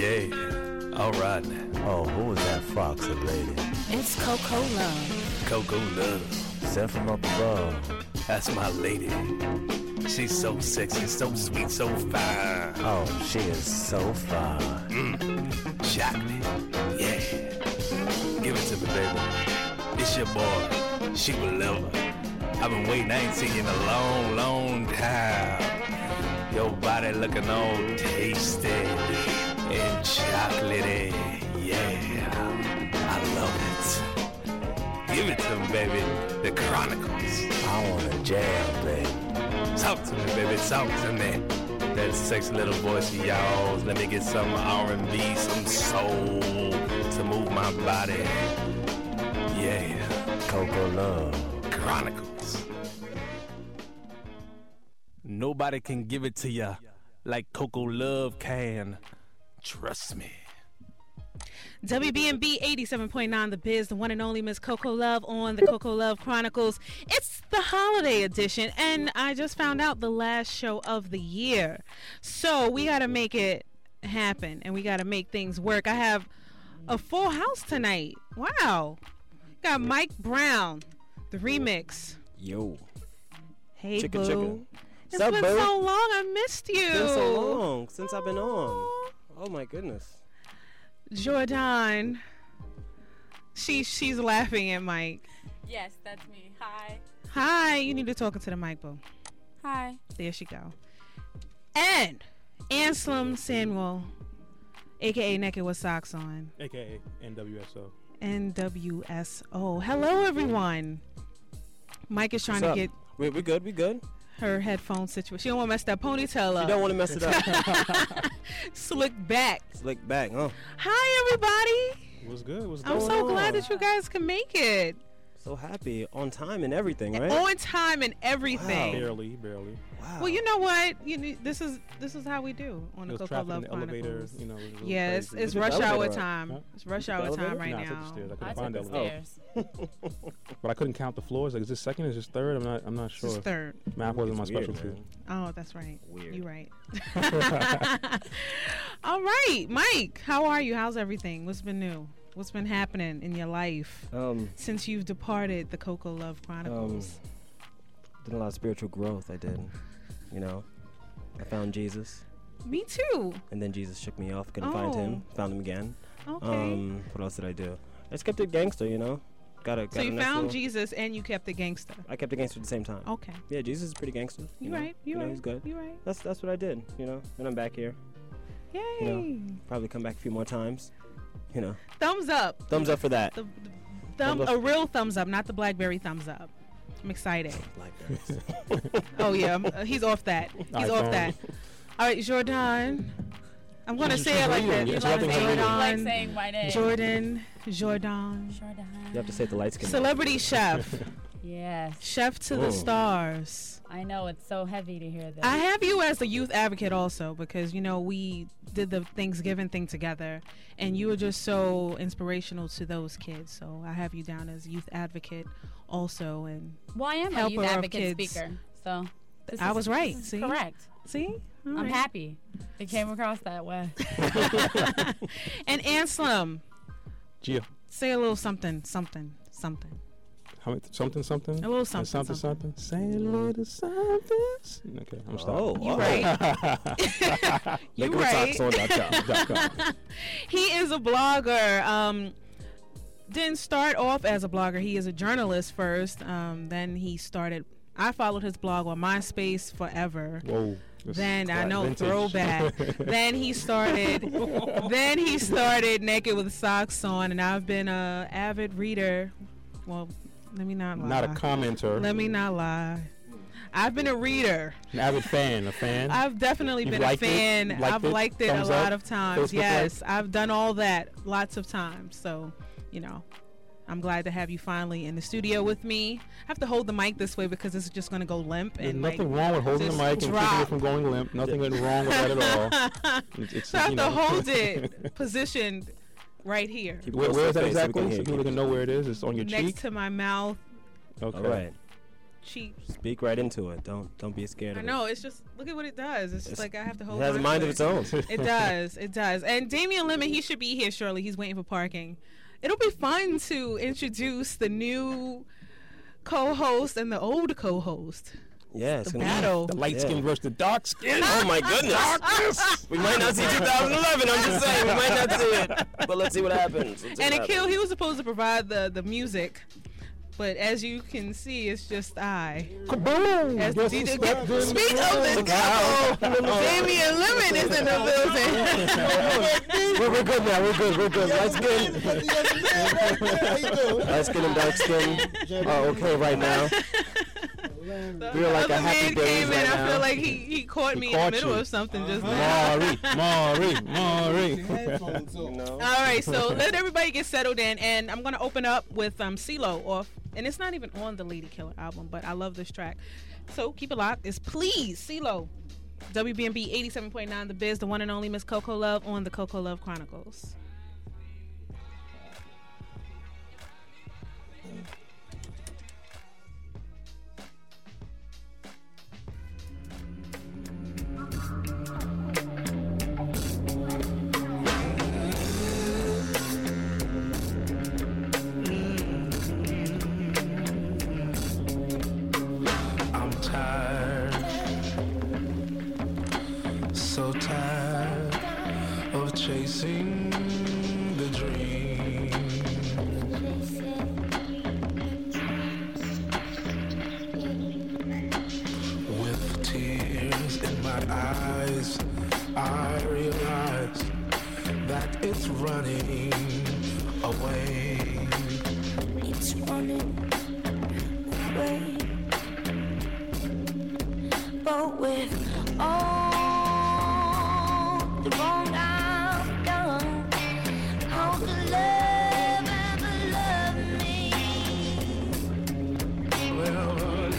Yeah. All right now. Oh, who was that foxy lady? It's Coco Love. Coco Love. Sent from up above. That's my lady. She's so sexy, so sweet, so fine. Oh, she is so fine. Chocolate. Yeah. Give it to me, baby. It's your boy. She will love her. I've been waiting. I ain't seen you in a long, long time. Your body looking all tasty and chocolatey. Yeah. I love it. Give it to me, baby. The Chronicles. I want to jam, baby. Talk to me, baby. Talk to me. That sexy little voice of y'all's. Let me get some R&B, some soul to move my body. Yeah. Coco Love. Chronicles. Nobody can give it to ya like Coco Love can. Trust me. WBMB 87.9 The Biz, the one and only Miss Coco Love on the Coco Love Chronicles. It's the holiday edition, and I just found out the last show of the year. So we got to make it happen, and we got to make things work. I have a full house tonight. Wow. Got Mike Brown, the remix. Yo. Hey, Chicka boo. chicka. It's Sup, been boo? so long. I missed you. It's been so long since I've been on. Oh my goodness. Jordan. She's laughing at Mike. Yes, that's me. Hi. Hi, you need to talk into the mic, boo. Hi. There she go. And Anselm Samuel, aka Naked with Socks On. AKA NWSO. NWSO. Hello, everyone. Mike is trying to get We good. We good. her headphone situation. She don't want to mess that ponytail up. You don't want to mess it up. Slick back. Slick back, huh? Hi, everybody. What's good? What's I'm going so on? glad that you guys can make it. So happy, on time and everything, right? On time and everything. Barely. Wow. Well, you know what? This is how we do on the There's Coco traffic Love in the elevator, Chronicles. you know. It was a little Yes, crazy. it's the rush hour elevator up? time. Huh? It's rush The hour elevator? time right Nah, I took the now. stairs. I I couldn't took find the the elevator. stairs. But I couldn't count the floors. Like, is this second? Is this third? I'm not This sure. is third. Math wasn't my It's weird, specialty. man. Oh, that's right. Weird. You're right. All right, Mike. How are you? How's everything? What's been new? What's been happening in your life since you've departed the Coco Love Chronicles? Did a lot of spiritual growth. I did. You know, I found Jesus, Me too. and then Jesus shook me off. Couldn't find him. Found him again. Okay. What else did I do? I just kept it gangster. You know, So you found Jesus and you kept it gangster. I kept it gangster at the same time. Okay. Yeah, Jesus is pretty gangster. You know? right. You know, right. He's good. You right. That's what I did. You know, then I'm back here. Yay. You know, probably come back a few more times. You know, Thumbs up. thumbs up for that. The Thumbs up. a real thumbs up, not the BlackBerry thumbs up. I'm excited. Blackberries. Oh yeah, he's off that. He's off iPhone. that. All right, Jordan. I'm gonna say it like reading. that. It's Jordan. nothing to read. Like saying my name. Jordan. Jordan. You have to say it the light skin. Celebrity chef. Yes. Chef to the Whoa. stars. I know, it's so heavy to hear this. I have you as the youth advocate also because, you know, we did the Thanksgiving thing together and you were just so inspirational to those kids. So I have you down as youth advocate also. And Well, I am a helper youth of advocate kids. speaker, so this I is- was right. this is See? correct. See? All I'm right. happy it came across that way. And Anselm, Gia. say a little something. Something. A little something. Something. Say a little something. Okay, I'm stopping. You right. You right. He is a blogger. Didn't start off as a blogger. He is a journalist first. Then he started. I followed his blog on MySpace forever. Whoa. This Then I know vintage. throwback. Then he started. Naked with Socks On, and I've been a avid reader. Well, let me not lie. Not a commenter. Let me not lie. I've been a reader. An avid fan. A fan. I've definitely You've been a liked it? fan. Liked I've it? liked it a Thumbs lot up? of times. Facebook Yes, I've done all that lots of times. So, you know, I'm glad to have you finally in the studio with me. I have to hold the mic this way because it's just going to go limp. There's And nothing like, wrong with holding the just mic and keeping drop. it from going limp. Nothing wrong with that at all. It's, So I have you to know. hold it positioned right here, Keep Where close is to that the face so we exactly? can So hear people you. can know where it is. It's on your next cheek. to my mouth. Okay. All right. she. Speak right into it. Don't be scared I of know. It's just look at what it does. It's just like I have to it. hold. It has a on mind to of its own. It does. It does. And Damian Lemon, he should be here shortly. He's waiting for parking. It'll be fun to introduce the new co-host and the old co-host. Yeah, it's The gonna battle. The light skin versus the dark skin. Oh my goodness! We might not see 2011. I'm just saying, we might not see it. But let's see what happens. Let's see And what Akil, he was supposed to provide the music, but as you can see, it's just I. Kaboom! As the Guess DJ who stepped in speak the of room? the couple, Damian Lemon is in the building. we're good now. We're good. Light skin and dark skin are okay right now. The We're like other a happy man days came in. right I now. feel like he caught me in the caught middle you. of something just now. Maury. You know? All right, so let everybody get settled in, and I'm gonna open up with CeeLo off, and it's not even on the Lady Killer album, but I love this track. So keep it locked. It's Please CeeLo, WBMB 87.9 The Biz, the one and only Miss Coco Love on the Coco Love Chronicles. I'm tired, so tired of chasing the dream. With tears in my eyes, I realize that it's running away. It's running away, but with all the wrong I've done, how could love ever love me? Well,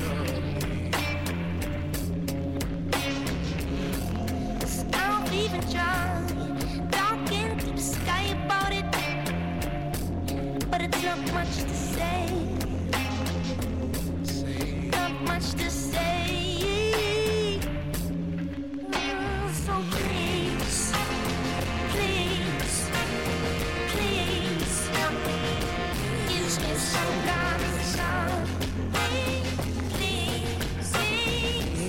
I've even tried talking to the sky about it, but it's not much to say. Not much to say. So please, please, please, use me some kind of sign. Please, please,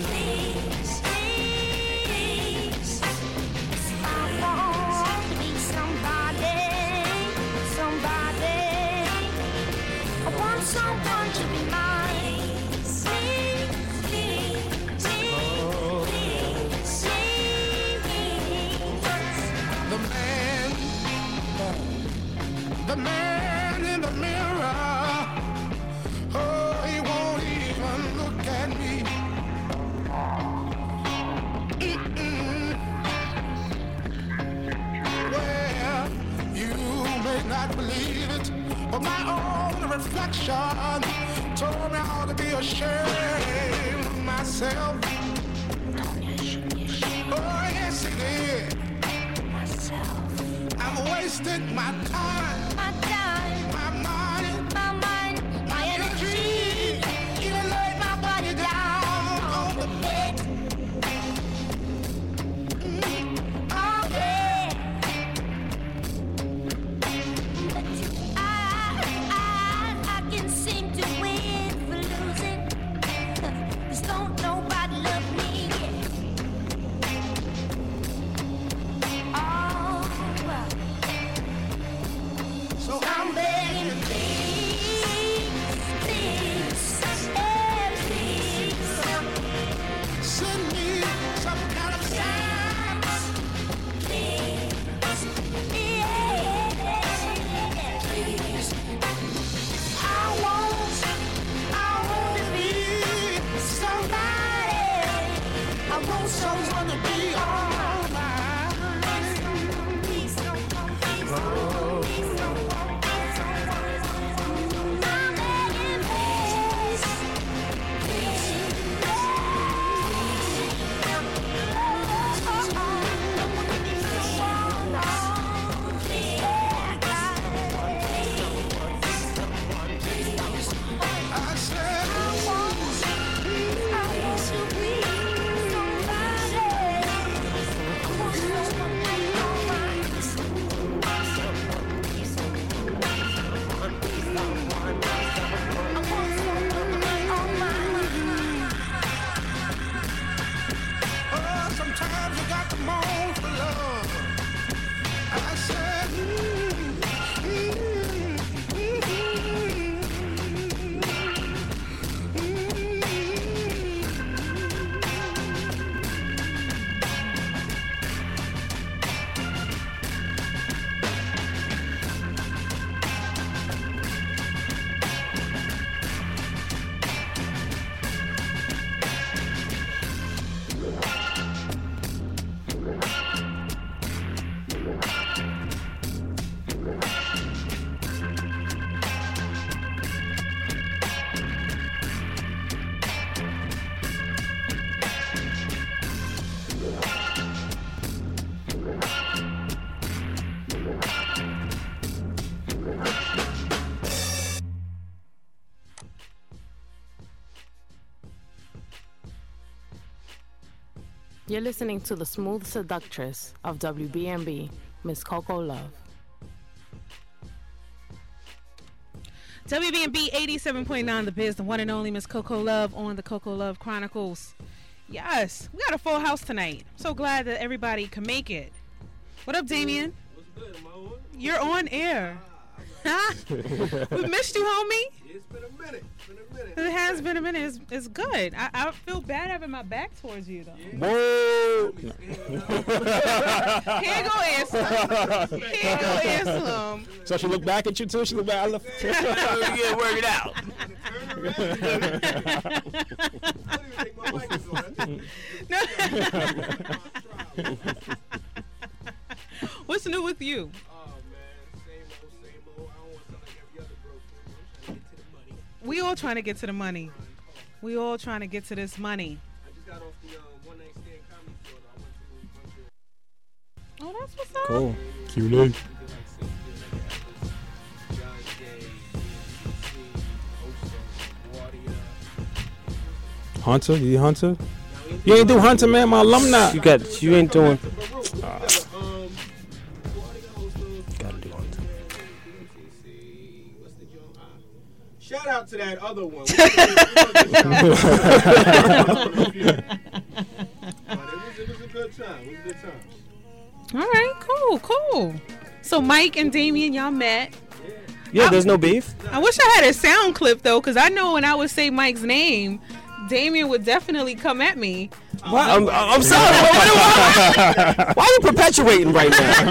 please. I want to be somebody, somebody. I want someone to be mine. Please, please, please, please. the man in the mirror, oh, he won't even look at me. Well, you may not believe it, but my own reflection told me I ought to be ashamed of myself. Oh, yes, it did. I've wasted my time, My time, my money, my mind, my energy. even laid my body down on the bed. Oh yeah. But I can seem to win for losing. 'Cause don't nobody love me yet. Oh well. Sometimes you got to moan for love. I said, You're listening to the smooth seductress of WBMB, Miss Coco Love. WBMB 87.9 The Biz, the one and only Miss Coco Love on the Coco Love Chronicles. Yes, we got a full house tonight. I'm so glad that everybody can make it. What up, Damien? What's good? Am I on? You're on air. Huh? We missed you, homie. It's been a minute. It has been a minute. It's good. I feel bad having my back towards you, though. Whoa! Here go Islam. So she looked back at you too? She looked back. I left. Yeah, work it out. What's new with you? We all trying to get to the money. We all trying to get to this money. I just got off the one night stand comedy tour. I went to a bunch of. Oh, that's what's up. Cool. Cute. Hunter? You Hunter? You ain't do Hunter, man. My alumni. You ain't doing. Gotta do Hunter. Shout out to that other one. It was a good time. All right, cool. So Mike and Damien, y'all met. Yeah, there's no beef. I wish I had a sound clip though, because I know when I would say Mike's name, Damien would definitely come at me. I'm sorry. Why are you perpetuating right now?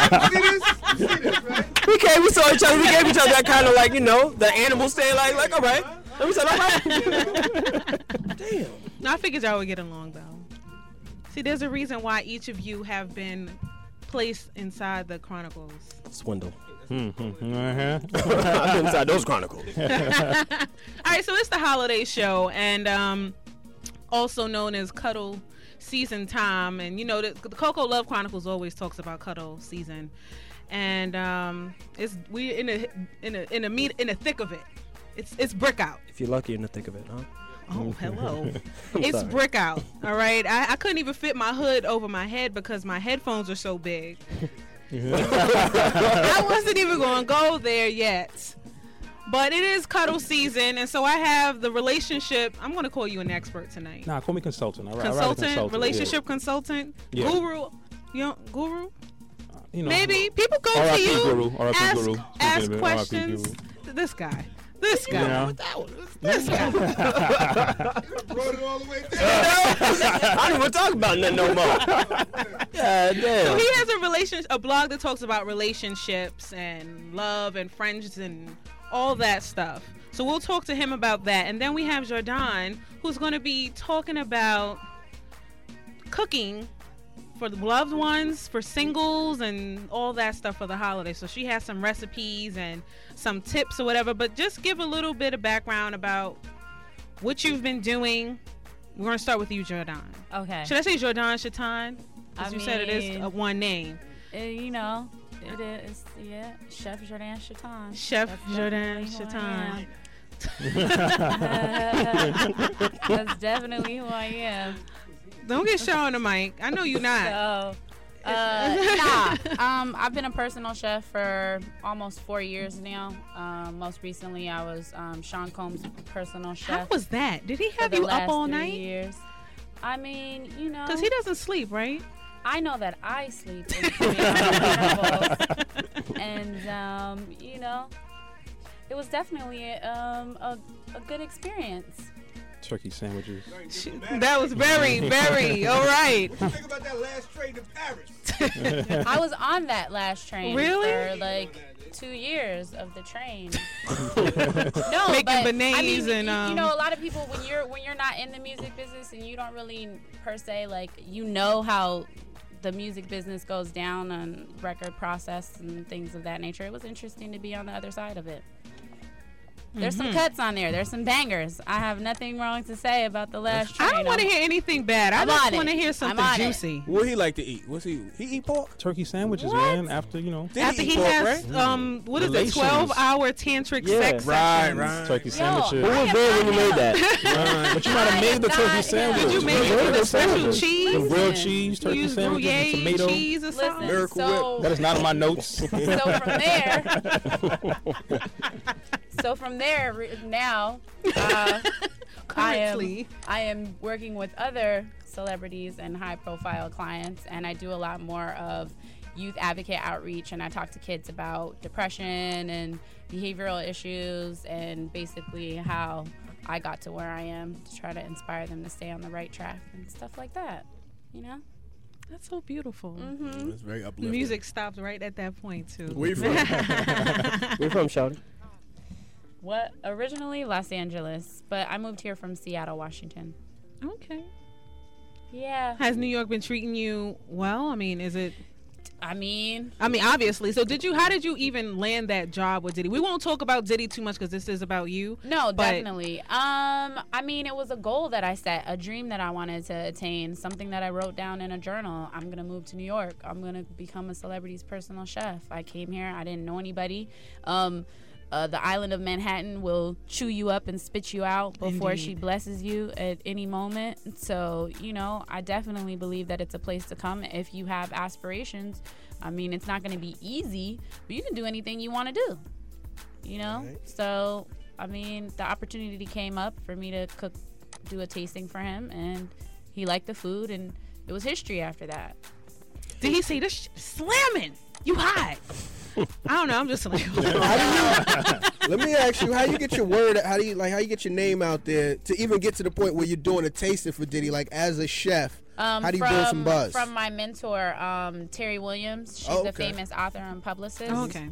We saw each other. We gave each other that kind of like, the animal stay like all right. And we said, all right. Damn. No, I figured y'all would get along though. See, there's a reason why each of you have been placed inside the Chronicles. Swindle. Uh-huh. Inside those Chronicles. All right, so it's the holiday show, and also known as Cuddle Season Time. And the Coco Love Chronicles always talks about Cuddle Season, and we're in the thick of it. It's brick out. If you're lucky, in the thick of it, huh? Oh, hello. It's brick out. All right. I couldn't even fit my hood over my head because my headphones are so big. I wasn't even going to go there yet. But it is cuddle season, and so I have the relationship. I'm going to call you an expert tonight. Nah, call me consultant. All right, consultant, relationship consultant, yeah. Guru. Guru? Maybe people go R. to you, Guru. ask questions. This guy. This guy. Yeah. This guy. Brought it all the way down. I don't even talk about nothing no more. Yeah, damn. So he has a blog that talks about relationships and love and friends and all that stuff. So we'll talk to him about that. And then we have Jordan, who's going to be talking about cooking for the loved ones, for singles, and all that stuff for the holidays. So she has some recipes and some tips or whatever, but just give a little bit of background about what you've been doing. We're going to start with you, Jordan. Okay. Should I say Jordan Shatan? Because you said it is one name. It is, yeah. Chef Jordan Shatan. Chef Jordan Shatan. That's definitely who I am. Don't get shot on the mic. I know you're not. I've been a personal chef for almost 4 years now. Most recently, I was Sean Combs' personal chef. How was that? Did he have you up all night? 3 years. I mean, you know. Because he doesn't sleep, right? I know that I sleep in between intervals. And, you know, it was definitely a good experience. Turkey sandwiches. That was very, very, all right. What you think about that last train to Paris? I was on that last train Really? for like 2 years of the train. No, Making but beignets I mean, and, you know, a lot of people when you're not in the music business and you don't really per se like you know how the music business goes down on record process and things of that nature. It was interesting to be on the other side of it. There's some cuts on there. There's some bangers. I have nothing wrong to say about the last train. I don't want to hear anything bad. I I'm just on want to it. hear I'm something on it. juicy. What he like to eat? What's he eat pork? Turkey sandwiches, What? man. After, you know. Did After eat he pork, has, right? what is it, Relations. 12-hour tantric Yeah. sex Right, sessions. right. Turkey Yo, sandwiches. Who was there when you made that? Right. But you might have made the turkey sandwich. Did you make Where it are with the a special sandwiches? cheese? The grilled cheese, turkey Use sandwiches, and Gruyere tomato. cheese or something? Listen, Miracle so That is not in my notes. so from there now, I Currently. am working with other celebrities and high-profile clients, and I do a lot more of youth advocate outreach, and I talk to kids about depression and behavioral issues, and basically how I got to where I am to try to inspire them to stay on the right track and stuff like that. You know? That's so beautiful. It's very The uplifting. music stopped right at that point, too. Where you from? Where from, Shawty? What? Originally Los Angeles, but I moved here from Seattle, Washington. Okay. Yeah. Has New York been treating you well? I mean, is it... I mean, obviously. So how did you even land that job with Diddy? We won't talk about Diddy too much because this is about you. no, but- definitely. I mean, it was a goal that I set, a dream that I wanted to attain, something that I wrote down in a journal. I'm going to move to New York. I'm going to become a celebrity's personal chef. I came here. I didn't know anybody. The island of Manhattan will chew you up and spit you out before Indeed. she blesses you at any moment. So, you know, I definitely believe that it's a place to come if you have aspirations. I mean, it's not going to be easy, but you can do anything you want to do, you know? Right. So, I mean, the opportunity came up for me to do a tasting for him, and he liked the food, and it was history after that. Did he say this slamming? You hot? I don't know. I'm just like... Let me ask you, how you get your word? How you get your name out there to even get to the point where you're doing a tasting for Diddy, like as a chef? How do you build some buzz? From my mentor, Terry Williams. She's Oh, a okay. famous author and publicist. Okay.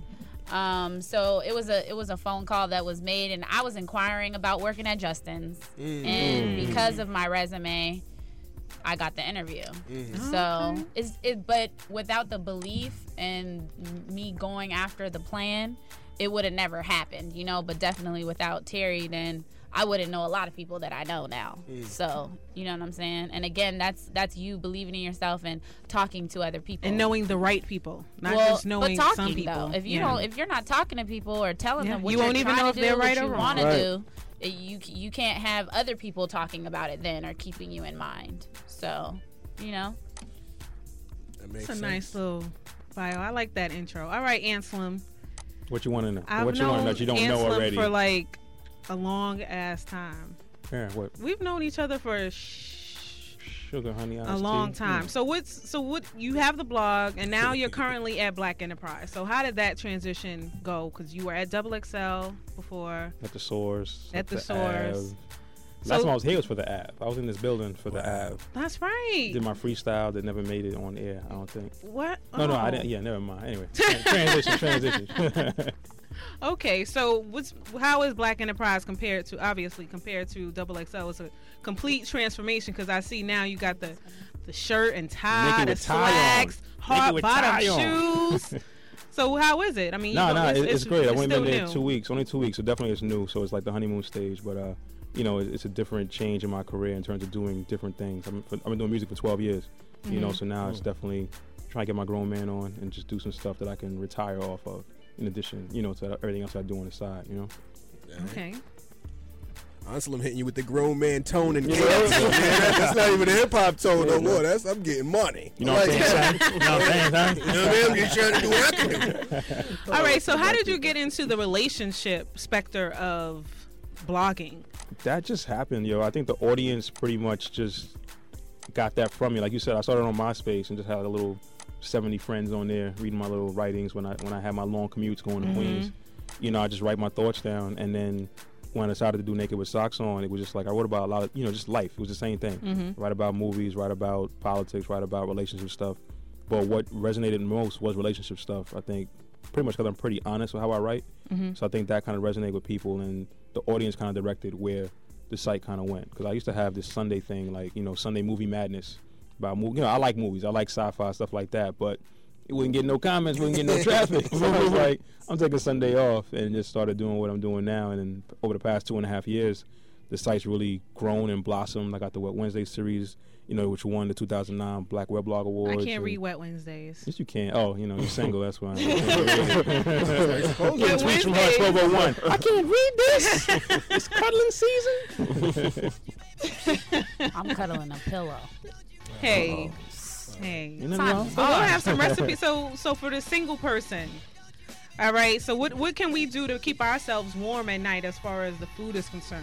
So it was a phone call that was made, and I was inquiring about working at Justin's, and because of my resume, I got the interview. So but without the belief and me going after the plan, it would have never happened, you know. But definitely without Terry, then I wouldn't know a lot of people that I know now. So you know what I'm saying. And again, that's you believing in yourself and talking to other people And knowing the right people, not well, just knowing but talking, some people. Though, if you Yeah. don't, if you're not talking to people or telling Yeah, them what you you're won't even trying know to if they're do, right what or you wrong. want to Right. do, you can't have other people talking about it then or keeping you in mind. So, you know. That makes It's a sense. nice little bio. I like that intro. All right, Anselm. What you want to know? I've What you want to known know that you don't know Anselm already? for like a long ass time. Yeah, what? We've known each other for Sugar, honey, a iced long tea? time. Yeah. So what you have the blog and now you're currently at Black Enterprise. So how did that transition go? Because you were at XXL before. At the Source. At the Ave. Source. Last So- time I was here was for the Ave. I was in this building for the Ave. That's right. Did my freestyle that never made it on air, I don't think. What? No, I Oh. didn't. Yeah, never mind. Anyway, transition. Okay, so how is Black Enterprise compared to XXL? It's a complete transformation because I see now you got the shirt and tie, Nikki the with tie on. slacks, Nikki hard with bottom tie on. shoes. So how is it? I mean, it's great. I've only still been there new. 2 weeks. Only 2 weeks, so definitely it's new. So it's like the honeymoon stage, but you know, it's a different change in my career in terms of doing different things. I've been doing music for 12 years, you know, so now it's definitely trying to get my grown man on and just do some stuff that I can retire off of. In addition, you know, to everything else I do on the side, you know. Okay. Anselm hitting you with the grown man tone and cadence. That's not even a hip hop tone no more. I'm getting money. You know what I'm saying, son? You know what I'm saying, son? You know what I mean? I'm just trying to do what I can do. All right. So how did you get into the relationship specter of blogging? That just happened, yo. I think the audience pretty much just got that from me. Like you said, I started on MySpace and just had a little 70 friends on there reading my little writings when I had my long commutes going to Queens. You know, I just write my thoughts down, and then when I decided to do Naked with Socks On, it was just like I wrote about a lot of, you know, just life. It was the same thing. Write about movies, write about politics, write about relationship stuff. But what resonated most was relationship stuff. I think pretty much because I'm pretty honest with how I write. So I think that kind of resonated with people, and the audience kind of directed where the site kind of went. Because I used to have this Sunday thing, like, you know, Sunday Movie Madness about you know, I like movies, I like sci-fi, stuff like that, but it wouldn't get no comments, wouldn't get no traffic. So I was like, I'm taking Sunday off, and just started doing what I'm doing now. And then over the past 2.5 years, the site's really grown and blossomed. I got the Wet Wednesday series, you know, which won the 2009 Black Weblog Awards. I can't read Wet Wednesdays. Yes, you can. Oh, you know, you're single, that's why. Getting tweets from her 1201. I can't read this. It's cuddling season. I'm cuddling a pillow. Hey. You know, So we'll have some recipes. So for the single person, all right. So what can we do to keep ourselves warm at night as far as the food is concerned?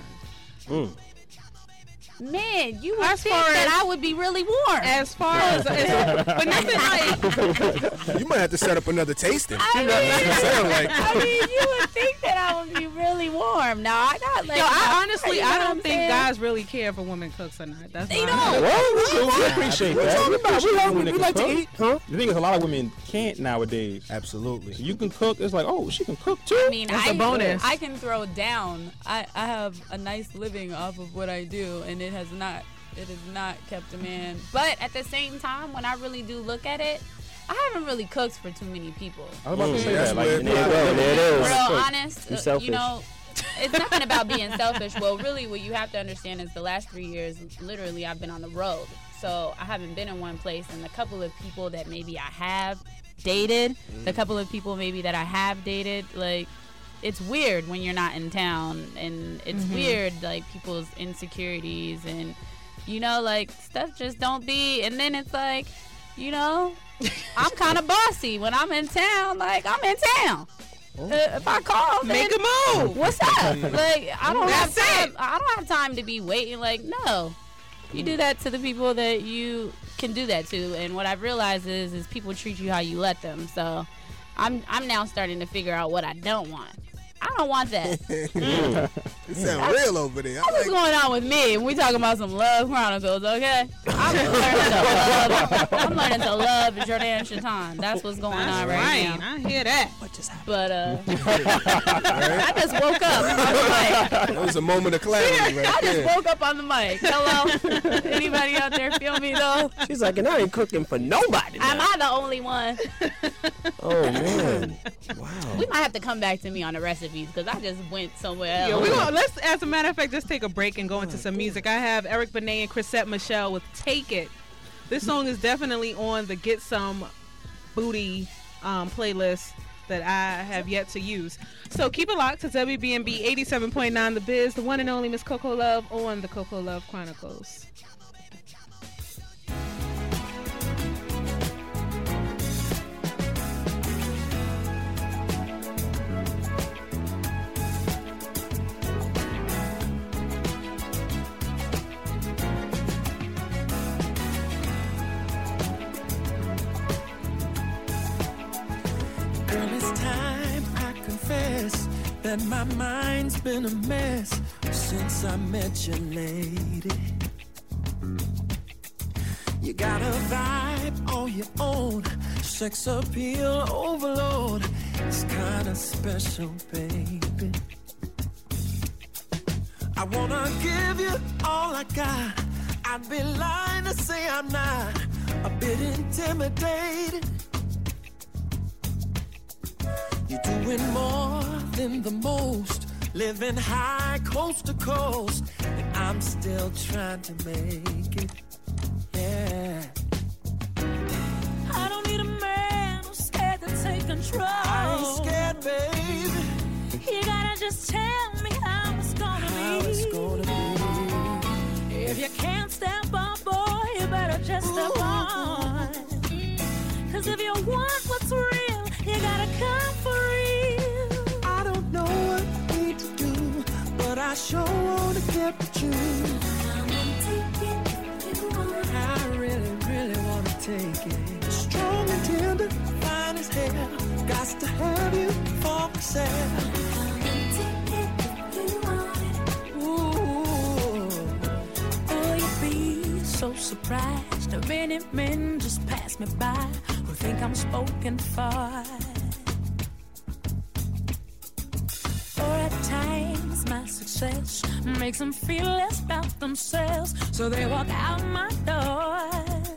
Man, you would think that I would be really warm. As far as, but nothing like. You might have to set up another tasting. I mean, you would think that I would be really warm. No, I got like. Yo, I honestly, I don't think guys really care if a woman cooks or not. That's they don't. Well, we appreciate that. We like to eat, huh? The thing is, a lot of women can't nowadays. Absolutely. So you can cook. It's like, oh, she can cook too. I mean, That's a bonus. I can throw down. I have a nice living off of what I do, and it has not kept a man. But at the same time, when I really do look at it, I haven't really cooked for too many people. I was about to say that. Like, There you go. There it is. Real honest, Be selfish. you know, it's nothing about being selfish. Well, really, what you have to understand is the last 3 years, literally, I've been on the road. So I haven't been in one place, and the couple of people that maybe I have dated, the couple of people maybe that I have dated, like, it's weird when you're not in town, and it's weird, like, people's insecurities and, you know, like, stuff just don't be, and then it's like, you know, I'm kind of bossy when I'm in town. Like, I'm in town. If I call, Make a move. What's up? Like, I don't have time. I don't have time to be waiting. Like, no, you do that to the people that you can do that to. And what I've realized is people treat you how you let them. So, I'm now starting to figure out what I don't want. I don't want that. It sounds real over there. That's what's going on with me. We talking about some love chronicles, okay? I'm learning to love Jordan Chatan. That's what's going on right now. I hear that. What just happened? But I just woke up on the mic. That was a moment of clarity right I just there. woke up on the mic. Hello? Anybody out there feel me though? She's like, and I ain't cooking for nobody. Am I the only one? Oh man, wow. We might have to come back to me on the recipes because I just went somewhere else. Yeah, let's, as a matter of fact, just take a break and go into some music. I have Eric Benet and Chrisette Michelle with "Take It." This song is definitely on the Get Some Booty playlist that I have yet to use. So keep it locked to WBNB 87.9 The Biz, the one and only Miss Coco Love on the Coco Love Chronicles. Girl, it's time I confess that my mind's been a mess since I met you, lady. You got a vibe on your own, sex appeal overload. It's kinda special, baby. I wanna give you all I got. I'd be lying to say I'm not a bit intimidated. You're doing more than the most, living high coast to coast, and I'm still trying to make it, yeah. I don't need a man who's scared to take control. I ain't scared, baby. You gotta just tell me how it's gonna be. If you can't step up, boy, you better just step on. Cause if you want what's real, you gotta come for real. I don't know what I need to do, but I sure wanna get with you. I'm gonna take it if you want. I take it. Strong and tender, fine as hell. Got to have you for myself. Ooh, oh, you'd be so surprised if any men just pass me by who think I'm spoken for. Or at times my success makes them feel less about themselves, so they walk out my door.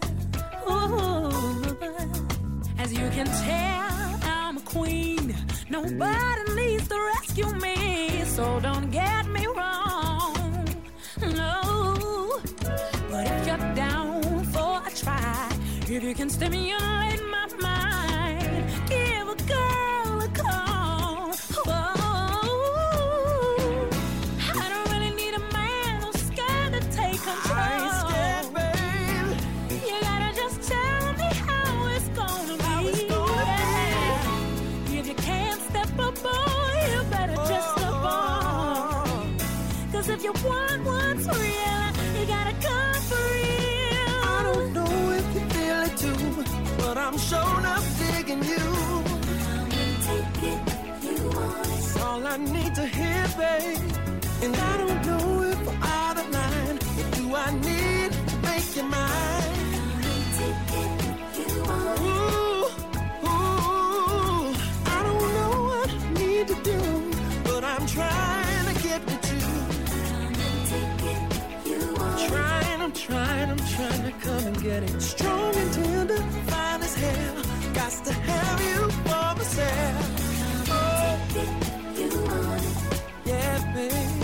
Ooh, as you can tell, I'm a queen. Nobody needs to rescue me, so don't get me wrong. No, but if you're down for a try, if you can stimulate my mind, give a girl a call. Whoa, I don't really need a man who's scared to take control. I ain't scared, babe. You gotta just tell me how it's gonna be. If you can't step up, boy, you better just step on. Cause if you want what's real, you gotta come for real. I don't know if you feel it too, but I'm showing up digging you. Take it, you want it. It's all I need to hear, babe. And I don't know if I'm out of line. What do I need to make you mine? Take it, you want it. Ooh, I don't know what I need to do, but I'm trying to get with you. Take it, you want it. I'm trying to come and get it. Strong and tender, fine as hell. Got to have you for myself. Oh, You want it. yeah, babe.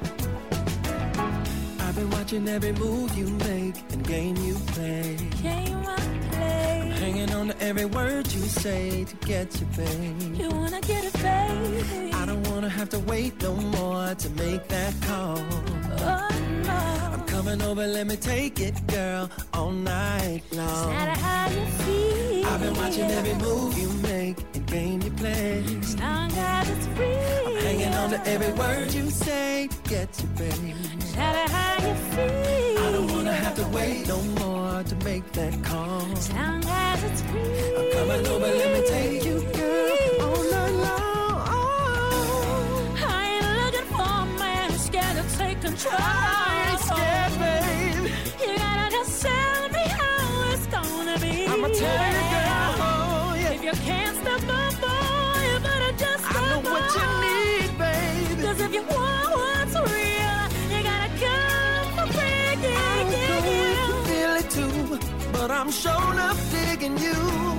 I've been watching every move you make and game you play. Game I play. Hanging on to every word you say to get you, babe. You wanna get it, baby. I don't wanna have to wait no more to make that call. Oh, no. I'm coming over, let me take it, girl, all night No long. matter how you feel. I've been watching every move you make and game you play. As long as it's free. I'm hanging on to every word you say to get you, babe. No matter how you feel. I don't wanna have to wait no more to make that call. As long as it's free. I'm coming over, let me take you, girl, all night long. I ain't looking for a man who's scared to take control. I ain't scared, babe. You gotta just tell me how it's gonna be. I'ma tell you, girl, oh, yeah. If you can't step up, boy, you better just step I know what you up. need, babe. Cause if you want what's real, you gotta come for free. I don't know if you feel it too, but I'm showing up digging you.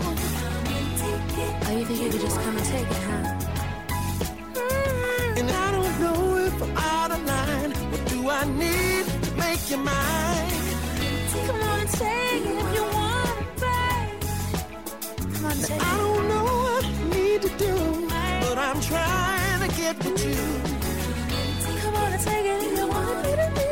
Oh, you think you could just come and take it, huh? And I don't know if I'm out of line. What do I need to make you mine? Come on and take it if you want it, babe. Come on and take I it. don't know what I need to do, but I'm trying to get with you. Come on and take it if you want it, baby.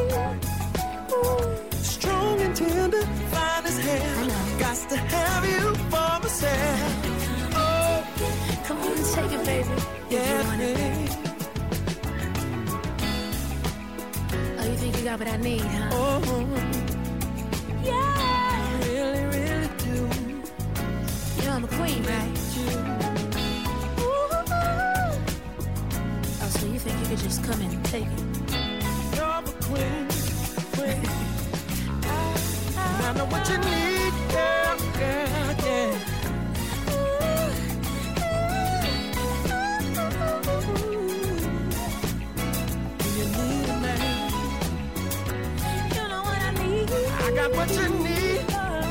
Strong and tender, fine as hell. Got to have you for myself. Oh, Come on and take it, baby. If you yeah, want it, baby. babe. Oh, you think you got what I need, huh? Oh, Yeah. I really, really do. You know I'm a queen, right? Ooh. Oh, so you think you could just come in and take it? You're the queen, queen. I know what you need, girl, girl, yeah. Do you need a man? You know what I need. I got what you need.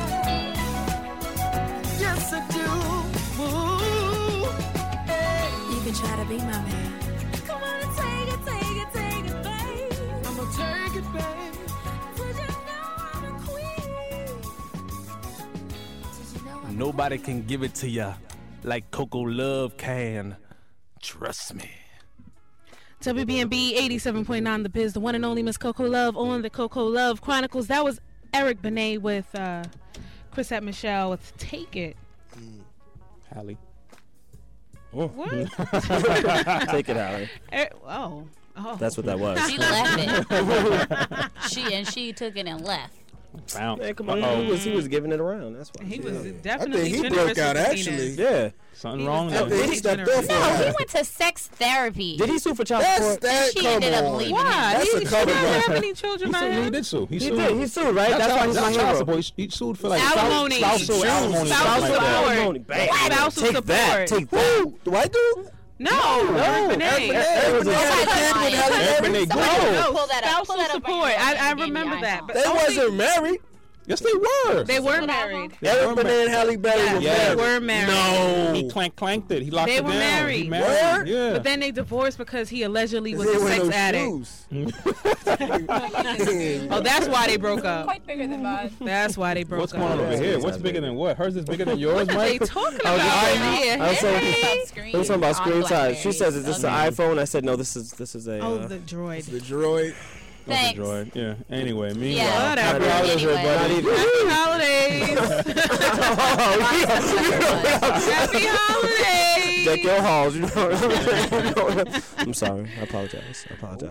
Yes, I do. Ooh, hey. You can try to be my man. Come on and take it, babe. I'ma take it, babe. Did you know I'm a queen? Did you know I'm Nobody can give it to ya like Coco Love can. Trust me. WBNB 87.9 The Biz, the one and only Miss Coco Love on the Coco Love Chronicles. That was Eric Benet with Chrisette Michelle with Take It. Hallie. What? Take it, Allie. Oh. That's what that was. She left it. She took it and left. Bounce. Man, come on. He was giving it around. That's why. He was I definitely think he generous broke out with the actually. penis. Yeah. Something wrong was there. I think he stepped generous. off No, on he that. went to sex therapy. Did he sue for child That's support? that. She Come ended up on. leaving. Why? That's he a cover doesn't girl. have any children by He him. did sue. He did. He sued, right? That's why he's my child hero. support. He sued for like Alimony. spousal alimony. Spousal something like that. support. Alimony. Bang. Spousal Take that. support. Take that. Who? The white dude? No, Eric Benet. Eric Benet had a kid with Halle Eric Berry? Benet Somebody Go. pull that up. Pull Spousal that up support. right now. I Maybe remember that. iPhone. But They only- wasn't married. Yes, they were. They were They married. Eric Benet and Halle Berry were Yeah. They married. were married. No. He clanked it. He locked They it were down. married. He married. Word? Yeah. But then they divorced because he allegedly was They a wear sex those addict. shoes. Oh, that's why they broke up. Quite bigger than mine. That's why they broke What's up. going on over here? Yeah. What's bigger than what? Hers is bigger than yours, What are they Mike? talking I was about just- over here? I was saying- Hey. We were talking about screen size. She says, "Is this an Okay. iPhone?" I said, "No, this is a." Oh, the droid. The droid. Thanks. Droid. Yeah. Anyway, me. Yeah. Whatever. Anyway. Happy holidays. Happy holidays. Deck your halls. You know. I'm sorry. I apologize.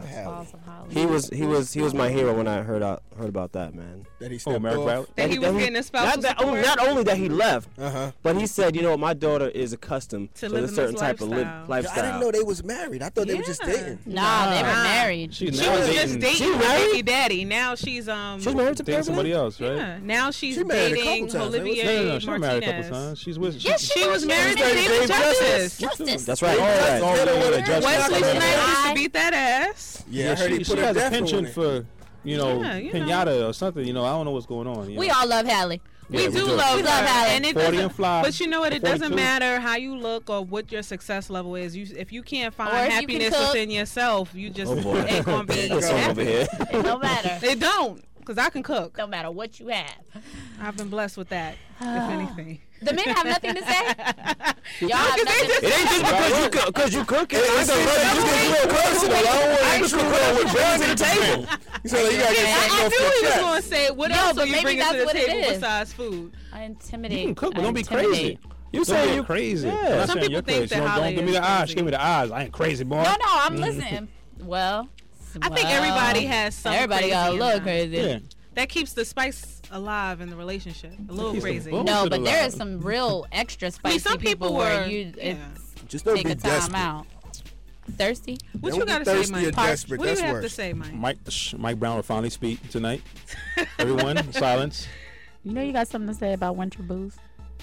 He was my hero when I heard about that, man. That he Oh, stepped Merrick off. Valley. That he was getting a spousal support. Not only that he left, Uh-huh. but he said, you know, my daughter is accustomed To to living a this certain type of lifestyle. I lifestyle. didn't know they was married. I thought they were just Yeah. dating. Nah, they were married. She's She now was dating, just dating She her married? baby daddy. Now she's She's married to dating somebody else, right? Yeah. Now she's She married a dating couple times. Olivier No, she married a couple Martinez. times. She's with. Yes, She was married to married to David Dave Justice. Justice. That's right. Oh, They don't wanna yeah, Justice. Wesley Yeah. Snipes used to beat that ass. Yeah, I heard he she put a has a death pension on it. for, Yeah, you know. pinata or something. You know, I don't know what's going on. We all love Halle. We Yeah, do we love We love her, Halle. and it 40 doesn't. and fly. But you know what? It doesn't 42. matter how you look or what your success level is. If you can't Or find if you can happiness cook. within yourself, you just Oh, boy. ain't gonna be That's all over happy. here. It don't matter. They don't, because I can cook. Don't matter what you have. I've been blessed with that, if anything. The men have nothing to say. Y'all have Because nothing they to It ain't just because you cook. It's It's real personal. I don't want you to come with brains to the table. You said like, you gotta get I something off knew your he was chest. going to say, what No, else but are you maybe bringing to that's the what it table is. besides food? I intimidate. You can cook, but I don't be intimidate. crazy. You Don't say get you crazy. Yeah. I'm not Some saying people you're think crazy. that Don't Holly give me is the eyes. crazy. Give me the eyes. I ain't crazy, boy. No, I'm listening. Well, I think everybody has some Everybody crazy got a in little them. crazy. Yeah. That keeps the spice alive in the relationship. A little Keeps the crazy. bull- No, Bullshit but there alive. is some real extra spicy some people where were- you yeah. Just don't take be a time desperate. out. Thirsty? What Don't you be got to say, thirsty Mike? or desperate. What do That's you have to worse. say, Mike? Mike Brown will finally speak tonight. Everyone, silence. You know you got something to say about winter booze?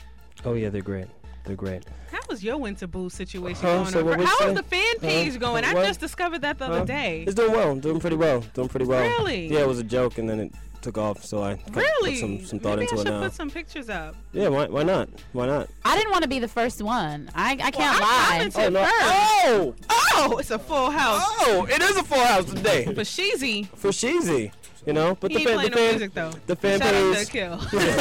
Oh yeah, they're great. They're great. How was your winter boo situation Huh? going So on? what we How say? is the fan page going? I what? just discovered that the other day. It's doing well. Doing pretty well. Really? Yeah, it was a joke, and then it took off. So I Really? put some thought Maybe into I it should now. put some pictures up. Yeah, why not? Why not? I didn't want to be the first one. I can't I lie. commented first. Oh, Oh, it's a full house oh! It is a full house today for Sheezy. for Sheezy. You know, but He the ain't fan, playing no music though. the fan Shout out to page. Kill.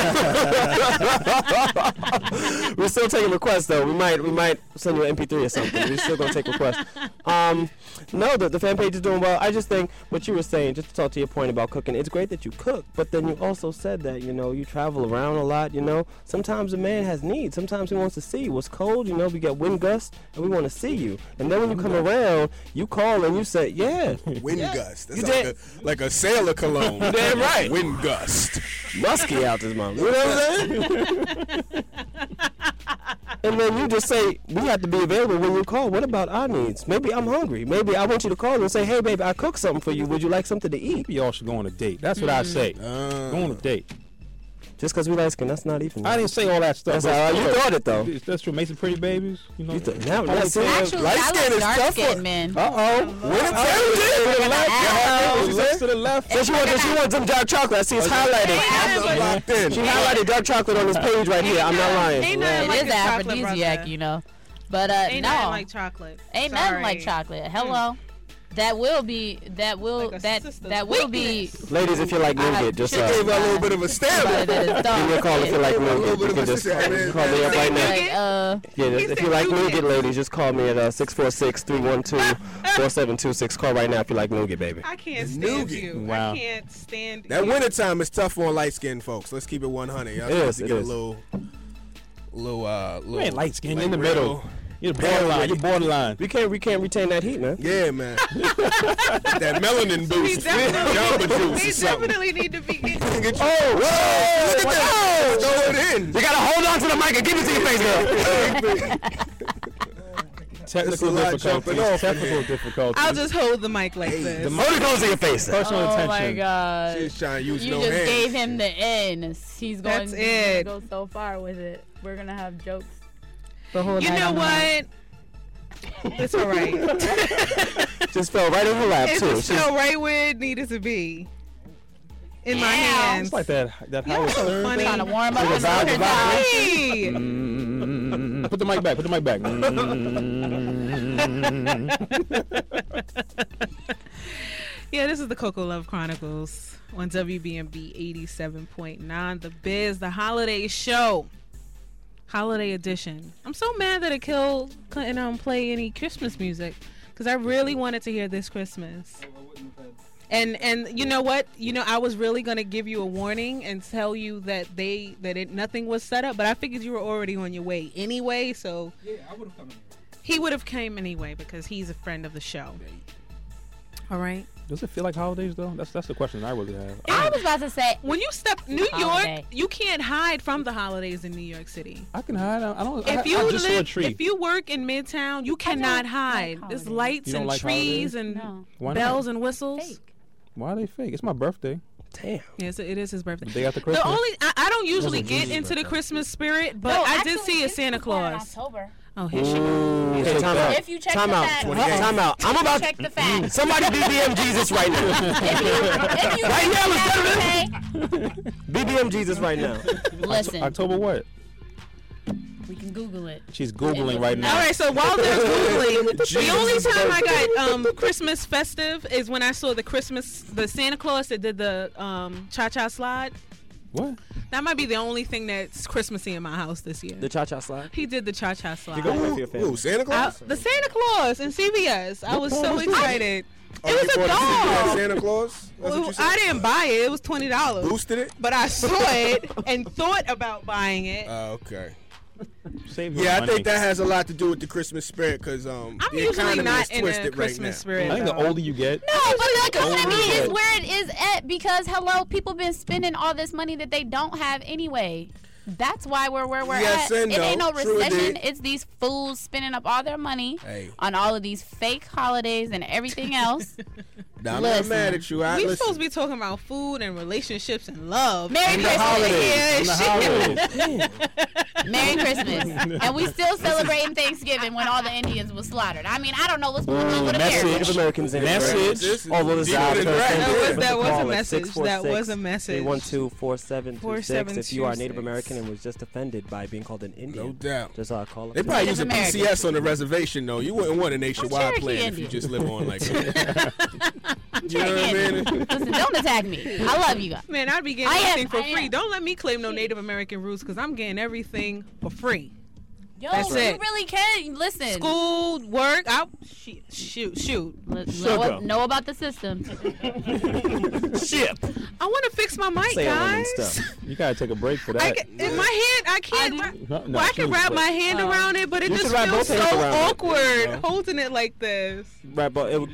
We're still taking requests though. We might send you an MP3 or something. We're still gonna take requests. No, the fan page is doing well. I just think what you were saying, just to talk to your point about cooking, it's great that you cook, but then you also said that, you know, you travel around a lot, you know. Sometimes a man has needs. Sometimes he wants to see what's cold, you know, we get wind gusts and we want to see you. And then when you come around, you call and you say, yeah. Wind gust. That's You like a sailor cologne. Damn right. Wind gust. Musky out this mom. You know what I'm saying? And then you just say, we have to be available when you call. What about our needs? Maybe I'm hungry. Maybe I want you to call and say, hey, baby, I cooked something for you. Would you like something to eat? Y'all should go on a date. That's what I say. Go on a date. Just because we light skin, that's not even. I didn't say all that stuff. That's how you thought it, though. That's true. Make some pretty babies. You know. Now, that's it. Actually, Light I skin like is dark tough skinned for. men. To the left. Left to the left. So she wants some dark chocolate. I see it's highlighted. I'm locked in. She highlighted dark chocolate on this page right here. I'm not lying. Ain't It nothing like is a an chocolate aphrodisiac, brother. you know. But Ain't no, nothing like chocolate. ain't Sorry. nothing like chocolate. Hello. That will be. That will. Like a that sister's that will be. weakness. Ladies, if you like nougat, just She gave her a little bit of a Somebody stamp. that is give me a dark. call if you like A little nougat. bit You of can a just sister. call me up right now. Like, Yeah, if said you like nougat. nougat, ladies, just call me at 646-312-4726. Call right now if you like nougat, baby. I can't stand Nougat. you. Wow. I can't stand That you. wintertime is tough on light skinned folks. Let's keep it 100. Y'all It supposed is, to it get is. a little You ain't light skinned in the real- middle. You're borderline. You're borderline. We can't retain that heat, man. Yeah, man. That melanin boost. He definitely need to be. Whoa! Look at that! Throw it in. You gotta hold on to the mic and give it to your face, girl. Technical difficulties. I'll just hold the mic like this. The motor goes to your face. Personal attention. Oh my God! She's trying to use you no just hands. gave him the N. He's going That's to go so far with it. We're gonna have jokes. The whole You night know on the what? mic. It's all right. Just fell right in her lap It too. just fell right where it needed to be. In my hands. It's like that Howard so Stern funny. thing. Trying to warm up With his the vibe- Hey! Put the mic back. Put the mic back. Yeah, this is the Coco Love Chronicles on WBMB 87.9. The Biz, the holiday show. Holiday edition. I'm so mad that Akil couldn't play any Christmas music because I really wanted to hear This Christmas. And you know what? You know, I was really gonna give you a warning and tell you that nothing was set up, but I figured you were already on your way anyway. So Yeah, I would have come in. he would have came anyway because he's a friend of the show. All right. Does it feel like holidays though? That's the question I really have. I was about to say, when you step New Holiday. York, you can't hide from the holidays in New York City. I can hide. I don't. If I you just saw a live, tree. if you work in Midtown, you cannot hide. like There's holidays. lights You don't and like trees holidays? and No. Why not? bells and whistles. Fake. Why are they fake? It's my birthday. Damn. Yes, it is his birthday. The day after Christmas. The only I don't usually Wasn't get Jesus' into the birthday. Christmas spirit, but No, I actually, did see a it's Santa born in Claus. October. Oh, here she goes. Okay, time out. If you check time the out. facts. Time out. I'm about Check the facts. somebody BBM Jesus right now. If you Right now, check the facts, BBM Jesus right now. listen, October what? we can Google it. She's Googling right now. All right, so while they're Googling, the only time I got Christmas festive is when I saw the Santa Claus that did the cha-cha slide. What? That might be the only thing that's Christmassy in my house this year. The cha-cha slide. He did the cha-cha slide. You go with your family. Ooh, Santa Claus? The Santa Claus in CVS. I was so excited. Oh, It you was a bought doll. that Santa Claus? That's what Well, you said? I didn't buy it. It was $20. Boosted it? But I saw it and thought about buying it. Oh, okay. Save your Yeah, I money. think that has a lot to do with the Christmas spirit because I'm the usually economy not is in twisted a right Christmas now. spirit. I think the though. older you get, No, but the economy Oh, is yeah. where it is at because hello, people been spending all this money that they don't have anyway. That's why we're where we're Yes at. and It ain't no no. True recession. indeed. It's these fools spending up all their money Hey. on all of these fake holidays and everything else. Now, I'm not Listen. mad at you. We supposed to be talking about food and relationships and love. Merry And Christmas. Yeah, the shit. holidays. Merry Christmas. And we still celebrating Thanksgiving when all the Indians were slaughtered. I mean, I don't know what's going on with Message. America. Native Americans in Message. All of the Deeper South. than that. That was a message. That was a message. 312-4726 if you are a Native 4726. American and was just offended by being called an Indian. No doubt. Just call They it. probably Native use a American. PCS on the reservation, though. You wouldn't want a nationwide Cherokee plan if you Indian. just live on like that. You know what I Cherokee mean? Indian. Listen, don't attack me. I love you guys. Man, I'd be getting I am- everything for I free. am. Don't let me claim no Native American roots because I'm getting everything for free. Yo, That's you it. really can. Listen. School, work, I'll shoot. Know about the system. Ship. I want to fix my mic, Say all guys. stuff. You gotta take a break for I that. can, in my hand, I can't. No, I can wrap my hand around it, but it You just should wrap feels both so hands around it. awkward holding it like this. Right, but it would,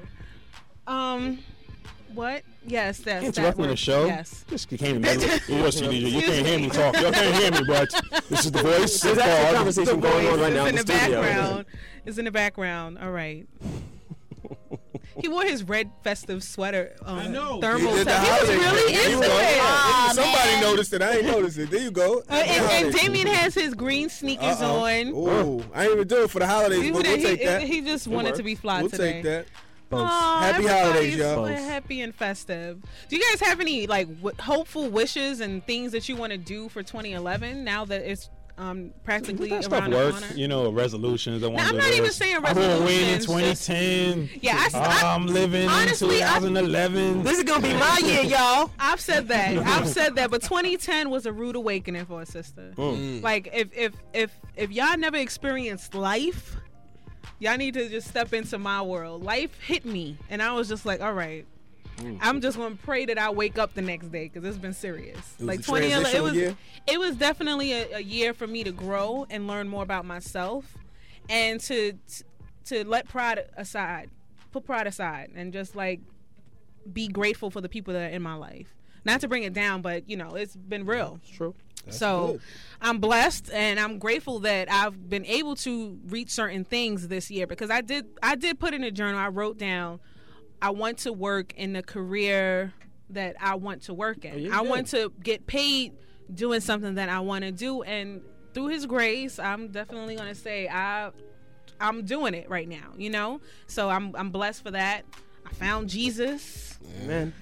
What? Yes, that's Interrupting the show. Yes. Just came in the middle. Listen, DJ, you can't hear me talk. Y'all can't hear me, but this is the voice. there's actually a conversation going on right It's now in in the the studio. background. It's in the background. All right. He wore his red festive sweater. I know. Thermal He did the set. He was holiday really thing. There you into go. it. Aw, Somebody man. noticed it. I ain't noticed it. There you go. And Damien has his green sneakers on. Oh, I ain't even do it for the holidays, but we'll take that. He just wanted to be fly We'll today. take that. Aw, Happy holidays, everybody's y'all. Happy and festive. Do you guys have any like hopeful wishes and things that you want to do for 2011 now that it's practically That stuff around the works. corner? You know, resolutions. I want I'm to not do even this. saying I won't win in resolutions, 2010. Yeah, I'm living honestly, in 2011. This is gonna be my year, y'all. I've said that, but 2010 was a rude awakening for a sister. Like if y'all never experienced life, y'all need to just step into my world. Life hit me, and I was just like, all right. I'm just gonna pray that I wake up the next day because it's been serious. It was Like a 2011, transitional year? it was definitely a year for me to grow and learn more about myself. and to let pride aside, put pride aside, and just like be grateful for the people that are in my life. Not to bring it down, but you know, it's been real. It's true. That's So good. I'm blessed and I'm grateful that I've been able to reach certain things this year, because I did put in a journal. I wrote down, I want to work in the career that I want to work in. I want to get paid doing something that I want to do, and through His grace, I'm definitely going to say I'm doing it right now, you know? So I'm blessed for that. I found Jesus. Amen.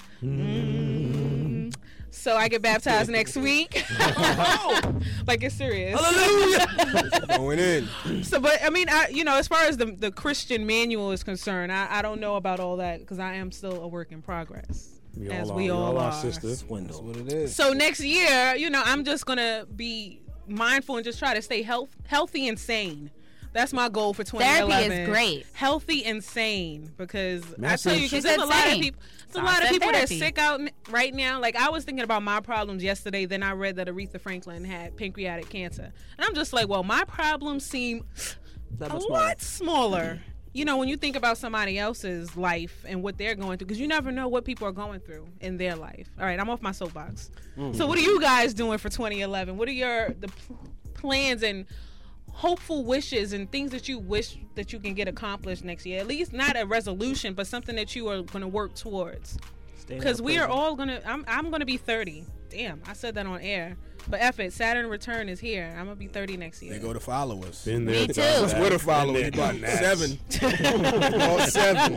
So I get baptized next week. Like, it's serious. Hallelujah. Going in. So, but I mean, as far as the Christian manual is concerned, I don't know about all that, because I am still a work in progress. We all are. Sister. Swindle. That's what it is. So next year, I'm just gonna be mindful and just try to stay healthy and sane. That's my goal for 2011. Therapy is great. Healthy and sane, because I Massive. tell you, She because there's said a lot of sane. people. There's a So I lot of said people that's therapy. sick out right now. Like, I was thinking about my problems yesterday. Then I read that Aretha Franklin had pancreatic cancer, and I'm just like, well, my problems seem That a much lot smaller. When you think about somebody else's life and what they're going through, because you never know what people are going through in their life. All right, I'm off my soapbox. So what are you guys doing for 2011? What are the plans and hopeful wishes and things that you wish that you can get accomplished next year? At least not a resolution, but something that you are going to work towards. Because we are all going to, I'm going to be 30. Damn, I said that on air. But F it, Saturn return is here. I'm going to be 30 next year. They go to followers. Been there. Me too. Twitter followers. About 7. All 7.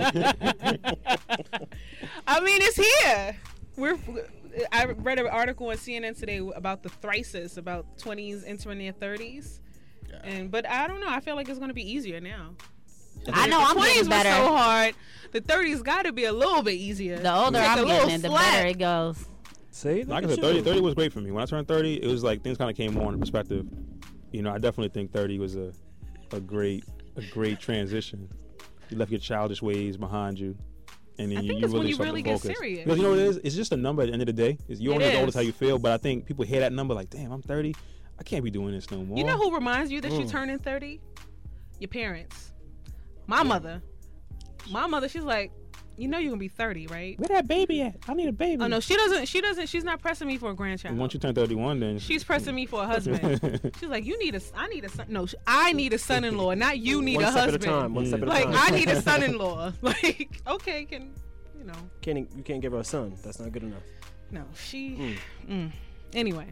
I mean, it's here. I read an article on CNN today about the thrices, about 20s entering their 30s. But I don't know. I feel like it's going to be easier now. I know I'm The 20s getting was better. so hard. The 30s got to be a little bit easier. The older Take a I'm little getting, the slack. better it goes. See, Like I said, 30 was great for me. When I turned 30, it was like things kind of came more into perspective. I definitely think 30 was a great transition. You left your childish ways behind you, and then I think you it's when really you start really to get focus. serious. Because you know what it is? It's just a number at the end of the day. You're only as old as is. how you feel, but I think people hear that number like, damn, I'm 30. I can't be doing this no more. You know who reminds you that you're turning 30? Your parents. My mother, she's like, you're gonna be 30, right? Where that baby at? I need a baby. Oh no, she doesn't. She's not pressing me for a grandchild. And once you turn 31, then She's pressing me for a husband. She's like, I need a son. No, I need a son-in-law, not you need One a step at a husband. time. One step at a Like, time. I need a son-in-law. Like, okay, You can't give her a son. That's not good enough. No, she. Anyway,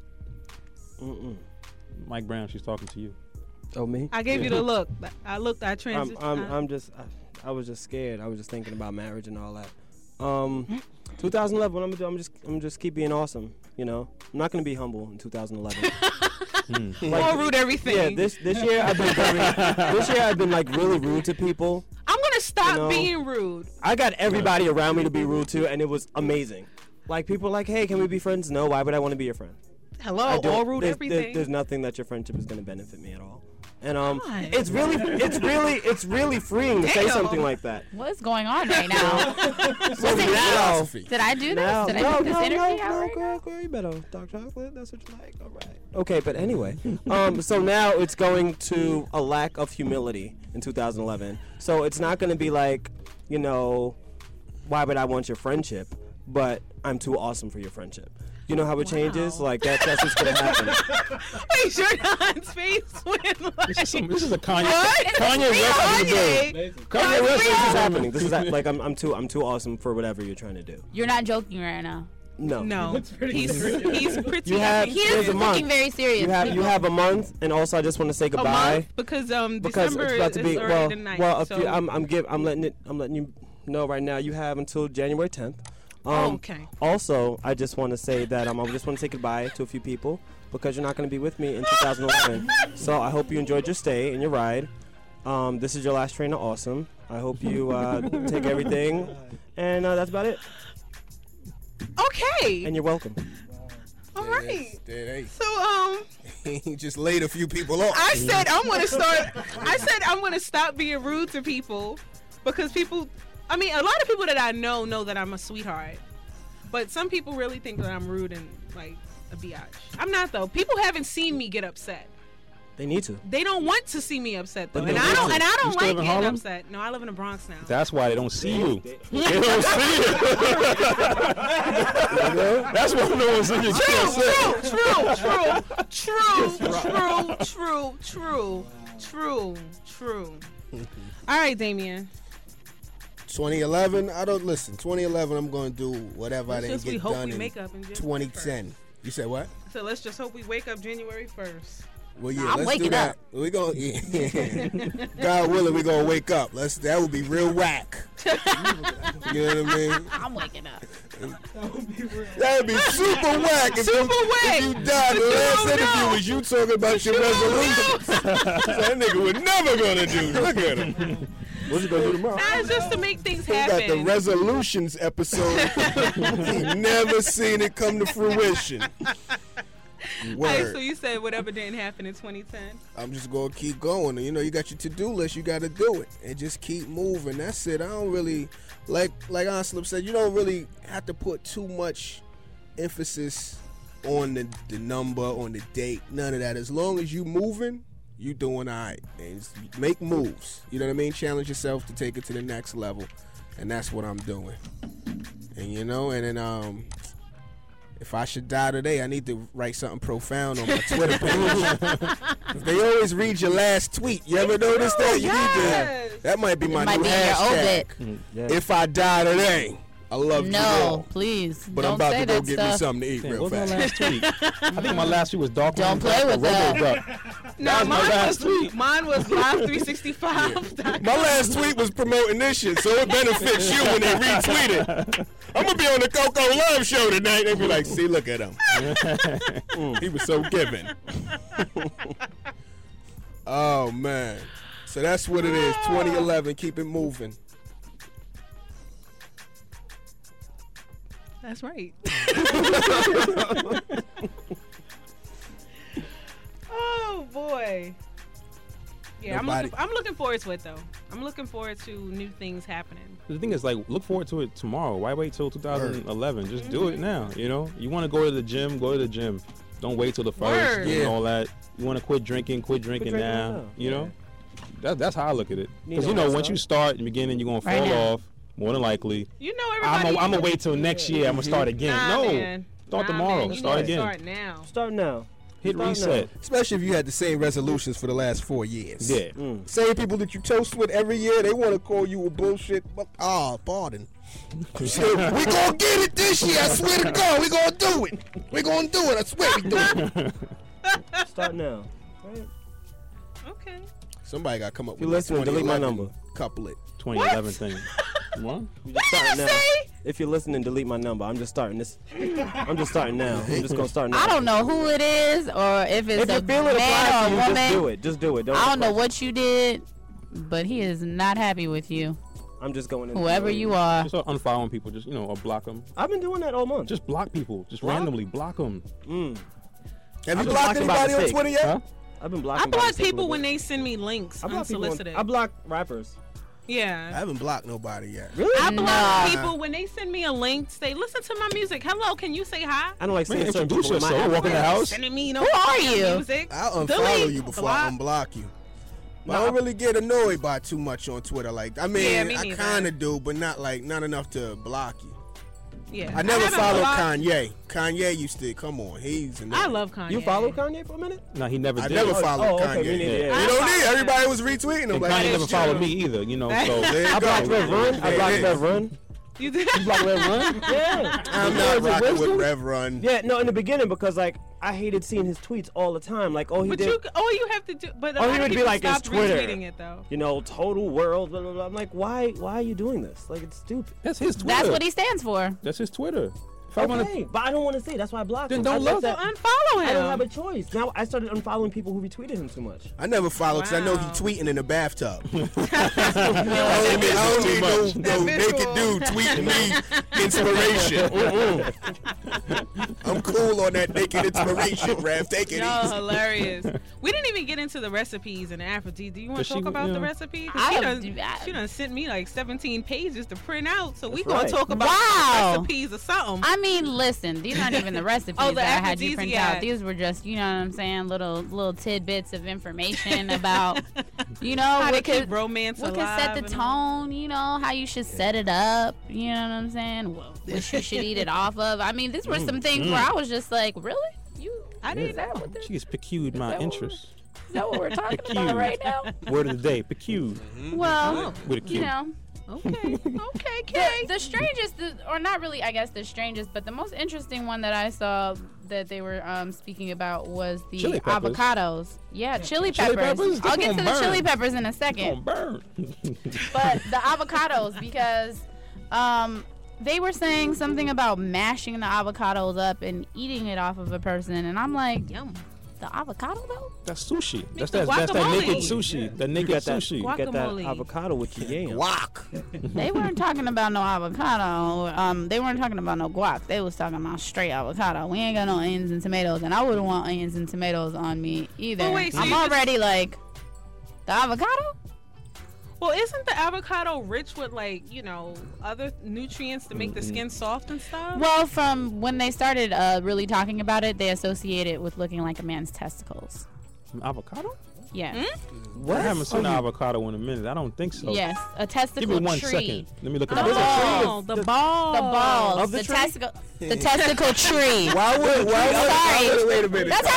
Mike Brown, she's talking to you. Oh, me? I gave you the look. I looked. I transitioned. I was just scared. I was just thinking about marriage and all that. 2011. What I'm gonna do? I'm just keep being awesome. I'm not gonna be humble in 2011. More rude everything. Yeah, this year I've been like really rude to people. I'm gonna stop being rude. I got everybody around me to be rude to, and it was amazing. Like, people are like, hey, can we be friends? No, why would I want to be your friend? Hello, I don't- all rude there's, everything. There's nothing that your friendship is gonna benefit me at all. And it's really freeing to say Damn. something like that. What's going on right now? Philosophy. Did I do this? No, Did I no, put this energy out no, right now? girl, you better dark chocolate. That's what you like. All right. Okay, but anyway, so now it's going to a lack of humility in 2011. So it's not going to be like, why would I want your friendship? But I'm too awesome for your friendship. You know how it changes? Like, that's what's going to happen. Wait, Jordan's face went like. This is a Kanye. What? Kanye West is the dude. Kanye West, this is happening. This is like, I'm too awesome for whatever you're trying to do. You're not joking right now. No. No, he's pretty. You have, He there's is a month. looking very serious. You have a month, and also I just want to say a goodbye. month because Because December it's about to be is already the ninth. well. So. I'm letting you know right now. You have until January 10th. Okay. Also, I just want to say that I just want to say goodbye to a few people because you're not going to be with me in 2011. So I hope you enjoyed your stay and your ride. This is your last train of awesome. I hope you take everything, and that's about it. Okay. And you're welcome. All right. There So he just laid a few people off. I said I'm gonna stop being rude to people because people. I mean, a lot of people that I know that I'm a sweetheart, but some people really think that I'm rude and like a biatch. I'm not though. People haven't seen me get upset. They need to. They don't want to see me upset though, But and they I need don't. to. And I You don't still like live in getting Harlem? upset. No, I live in the Bronx now. That's why they don't see you. They don't see you. That's why no one's in your True. All right, Damien. 2011, I don't listen. 2011, I'm going to do whatever I Let's didn't just we get hope done we in make up in January 2010. You said what? So let's just hope we wake up January 1st. Well, yeah, I'm let's waking do that. up. We're going to, God willing, we're going to wake up. That would be real whack. You know what I mean? I'm waking up. That would be super whack if you died. The last interview was you talking about your resolutions. So that nigga was never going to do. Look at him. What's he going to do tomorrow? That's just to make things We got the happen. resolutions episode. He never seen it come to fruition. All right, Word. so you said whatever didn't happen in 2010. I'm just gonna keep going. You know, you got your to-do list. You got to do it and just keep moving. That's it. I don't really like Anslip said. You don't really have to put too much emphasis on the number, on the date. None of that. As long as you moving, you doing all right. And just make moves. You know what I mean? Challenge yourself to take it to the next level, and that's what I'm doing. And you know, and then if I should die today, I need to write something profound on my Twitter page. They always read your last tweet. You ever notice that? You need to. That might be my might new be your hashtag. obit. If I die today, I love you all. No, please. But don't I'm about say to go that get me stuff. something to eat Damn, real what was my fast. last tweet? I think my last tweet was Dark. Don't play with that. No, was my last tweet. Mine was Live 365. My last tweet was promoting this shit, so it benefits you when they retweet it. I'm gonna be on the Coco Love show tonight. They be like, "See, look at him. He was so giving." Oh man, so that's what it is. 2011, keep it moving. That's right. Oh boy. Yeah, I'm looking forward to it though. I'm looking forward to new things happening. The thing is, like, look forward to it tomorrow. Why wait till 2011? Just do it now. You know, you want to go to the gym, go to the gym. Don't wait till the first and all that. You want to quit drinking now. You know, that's how I look at it. Because you know, once you start in the beginning, you're gonna fall off more than likely. You know, everybody. I'm gonna wait till next year. I'm gonna start again. Man. Start tomorrow. Start again. Start now. Start now. Hit reset. Especially if you had the same resolutions for the last 4 years. Yeah. Same people that you toast with every year, they want to call you a bullshit. Pardon. We gonna get it this year. I swear to God, we gonna do it. We gonna do it. I swear we do it. Start now. Right. Okay. Somebody got to come up If you with listen, delete my number. Couplet. 2011 thing. What? We just starting now. If you're listening, delete my number. I'm just starting this. I'm just starting now. I'm just gonna start now. I don't know who it is or if it's If a you feel it man applies or to a you, woman. just do it. Just do it. I don't know what you did, but he is not happy with you. I'm just going. Whoever you are. Just start unfollowing people. Just or block them. I've been doing that all month. Just block people. Just Block? randomly block them. Have you blocked anybody on Twitter yet? Huh? I've been blocking. I block people when they send me links unsolicited. I block rappers. I Yeah. haven't blocked nobody yet. Really? I block people when they send me a link. Say, listen to my music. Hello, can you say hi? I don't like Man, seeing certain introduce people in my yourself. Walk in the house. Sending me, Who are you? Music. I'll unfollow Delete, you before block. I unblock you. But I don't really get annoyed by too much on Twitter. Like, I mean, Yeah, me I neither. kind of do, but not enough to block you. Yeah. I never haven't followed blocked- Kanye. Kanye used to come on. He's annoying. I love Kanye. You follow Kanye for a minute? No, he never I did. never followed oh, okay, Kanye. me neither, yeah. You don't I need. follow Everybody was retweeting him. And Like, Kanye that's never true. followed me either. You know, so There you I blocked go. Rev Run. I blocked Hey, Rev Run. You did? You blocked Rev Run? Yeah. I'm You not know, is it rocking with wisdom? Rev Run. Yeah, no, in the beginning because like I hated seeing his tweets all the time. Like, oh, he But did. you have to do. But a Oh, he lot of would be people like, it's stopped Twitter. retweeting it though. You know, total world. Blah, blah, blah. I'm like, why are you doing this? Like, it's stupid. that's his Twitter. That's what he stands for. That's his Twitter. If I wanna, Okay, but I don't want to see. That's why I blocked Then him. don't I love let So that. unfollow him. I don't have a choice. Now I started unfollowing people who retweeted him too much. I never followed because I know he Wow. tweeting in the bathtub. I don't need no naked dude tweeting me inspiration. I'm cool on that naked inspiration, Rev. Take it No, easy. hilarious. We didn't even get into the recipes and Aphrodite. Do you want Does to she, talk about you the know? recipe? 'Cause I she done sent me like 17 pages to print out, so we That's gonna right. talk about Wow. recipes or something. I mean, listen, these aren't even the recipes Oh, the that I had you print aphrodisiac. out. These were just, you know what I'm saying, little tidbits of information about, you know, How to what keep could romance what could alive set the and all. tone, you know, how you should set it up, you know what I'm saying, what you should eat it off of. I mean, these were some things where I was just like, really? I didn't know what this, She just piqued my interest. is that what we're talking about right now? Word of the day, piqued. Well, With a Q. you know. Okay, Kay. The strangest, or not really, I guess the strangest, but the most interesting one that I saw that they were speaking about was the Chili peppers. avocados. Yeah, chili Chili peppers. peppers? I'll They get to gonna the chili burn. peppers in a It's second. gonna burn. But the avocados, because they were saying something about mashing the avocados up and eating it off of a person, and I'm like, Yum. the avocado though? That's sushi. That's the that guacamole. naked sushi. That You naked got that, sushi. you got that Guacamole. avocado with your yam. Guac. They weren't talking about no avocado. They weren't talking about no guac. They was talking about straight avocado. We ain't got no onions and tomatoes, and I wouldn't want onions and tomatoes on me either. Oh, wait, so I'm you just- already like, the avocado? Well, isn't the avocado rich with other nutrients to make the skin soft and stuff? Well, from when they started really talking about it, they associate it with looking like a man's testicles. Avocado? Yeah. I haven't seen an avocado in a minute. I don't think so. Yes, a testicle Give me one tree. second. Let me look at Oh, the the ball. The balls. Of the tree? testicle. The testicle tree. Wait a minute. That's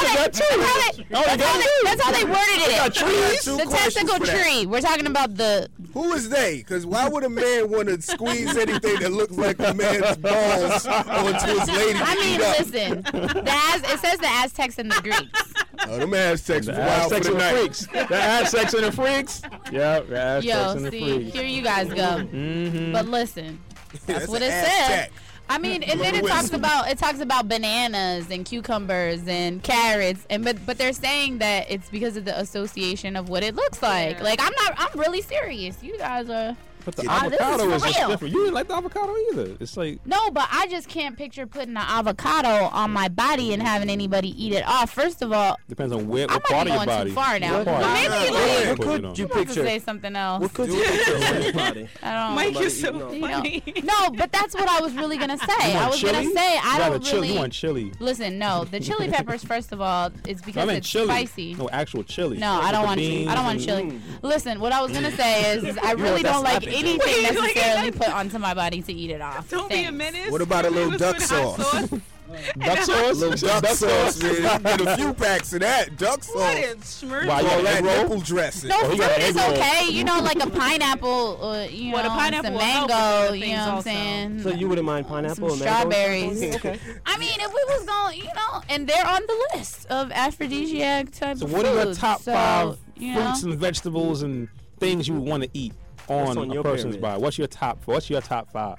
how they worded it. The testicle tree. We're talking about the. Who is they? Because why would a man want to squeeze anything that looks like a man's balls onto his lady? I to mean, eat up? listen. It says the Aztecs and the Greeks. Oh, them Aztecs The was wild for Aztecs the and the night. freaks. The Aztecs and the freaks. Yep, the Aztecs Yo, and the see, freaks. here you guys go. Mm-hmm. But listen, that's what an it said. Aztec. I mean, and then it talks about bananas and cucumbers and carrots, but they're saying that it's because of the association of what it looks like. Yeah. Like I'm really serious. You guys are. But the Ah, this is avocado for is just real. different. You didn't like the avocado either. It's like No, but I just can't picture putting an avocado on my body and having anybody eat it off. First of all, depends on where, I what might part be of your going body. too far now. What part? But maybe Nah, like, yeah. What could you I'm about to picture? say something else. What could you picture on his body? I don't. Mike is so Somebody You know, funny. no, but that's what I was really gonna say. You I want was chili? gonna say I You don't rather chili. really. You want chili. Listen, no, the chili peppers. First of all, it's because I meant it's chili. spicy. No, actual chili. No, Like I don't with want the chili. beans I don't want and- chili. Listen, what I was gonna say is I really don't like slapping anything Wait, like, necessarily put onto my body to eat it off. Don't be a Thanks. menace. What about a little Mix with duck hot sauce? Duck sauce. Little duck sauce, man. You can get a few packs of that. Duck What sauce. is schmurd? Why, you All got that egg roll? nipple dressing. No, Oh, he fruit got an is egg roll. okay. You know, like a pineapple. You Well, the know, pineapple some will help with mango. other You things know what I'm also. saying? So you wouldn't mind pineapple Some or mango? strawberries. Okay. I mean, if we was going, you know, and they're on the list of aphrodisiac type So of what are your foods, top so, five you know? fruits and vegetables and things you would want to eat What's on on a your person's pyramid? body? What's your top five?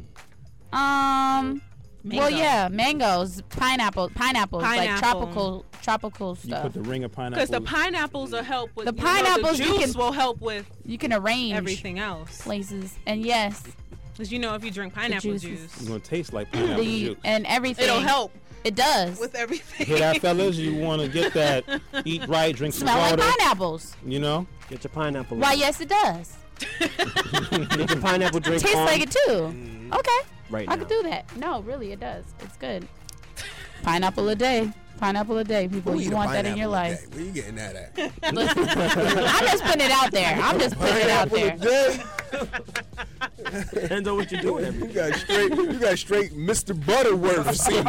Well, yeah, mangoes, pineapples, Pineapple. like tropical You stuff. put the ring of pineapple. Because the pineapples will help with The the pineapples you juice can- will help with You can arrange everything else. places, and yes, Because if you drink pineapple juices. juice, It's gonna taste like pineapple juice. and everything. it'll help It does. with everything. Hear that, fellas? You want to get that? Eat right, drink some Smell like water. pineapples. You know, Get your pineapple. Why? Yes, it does. Get your pineapple drink Tastes on like it too. Okay, right I now. could do that. No, really, it does. It's good. Pineapple a day. Pineapple a day, people. Who You eat a want that in pineapple your a life. day? Where you getting that at? Listen, I'm just putting it out there. I'm just putting it out there. Depends on what you're doing. You got straight Mr. Butterworth semen.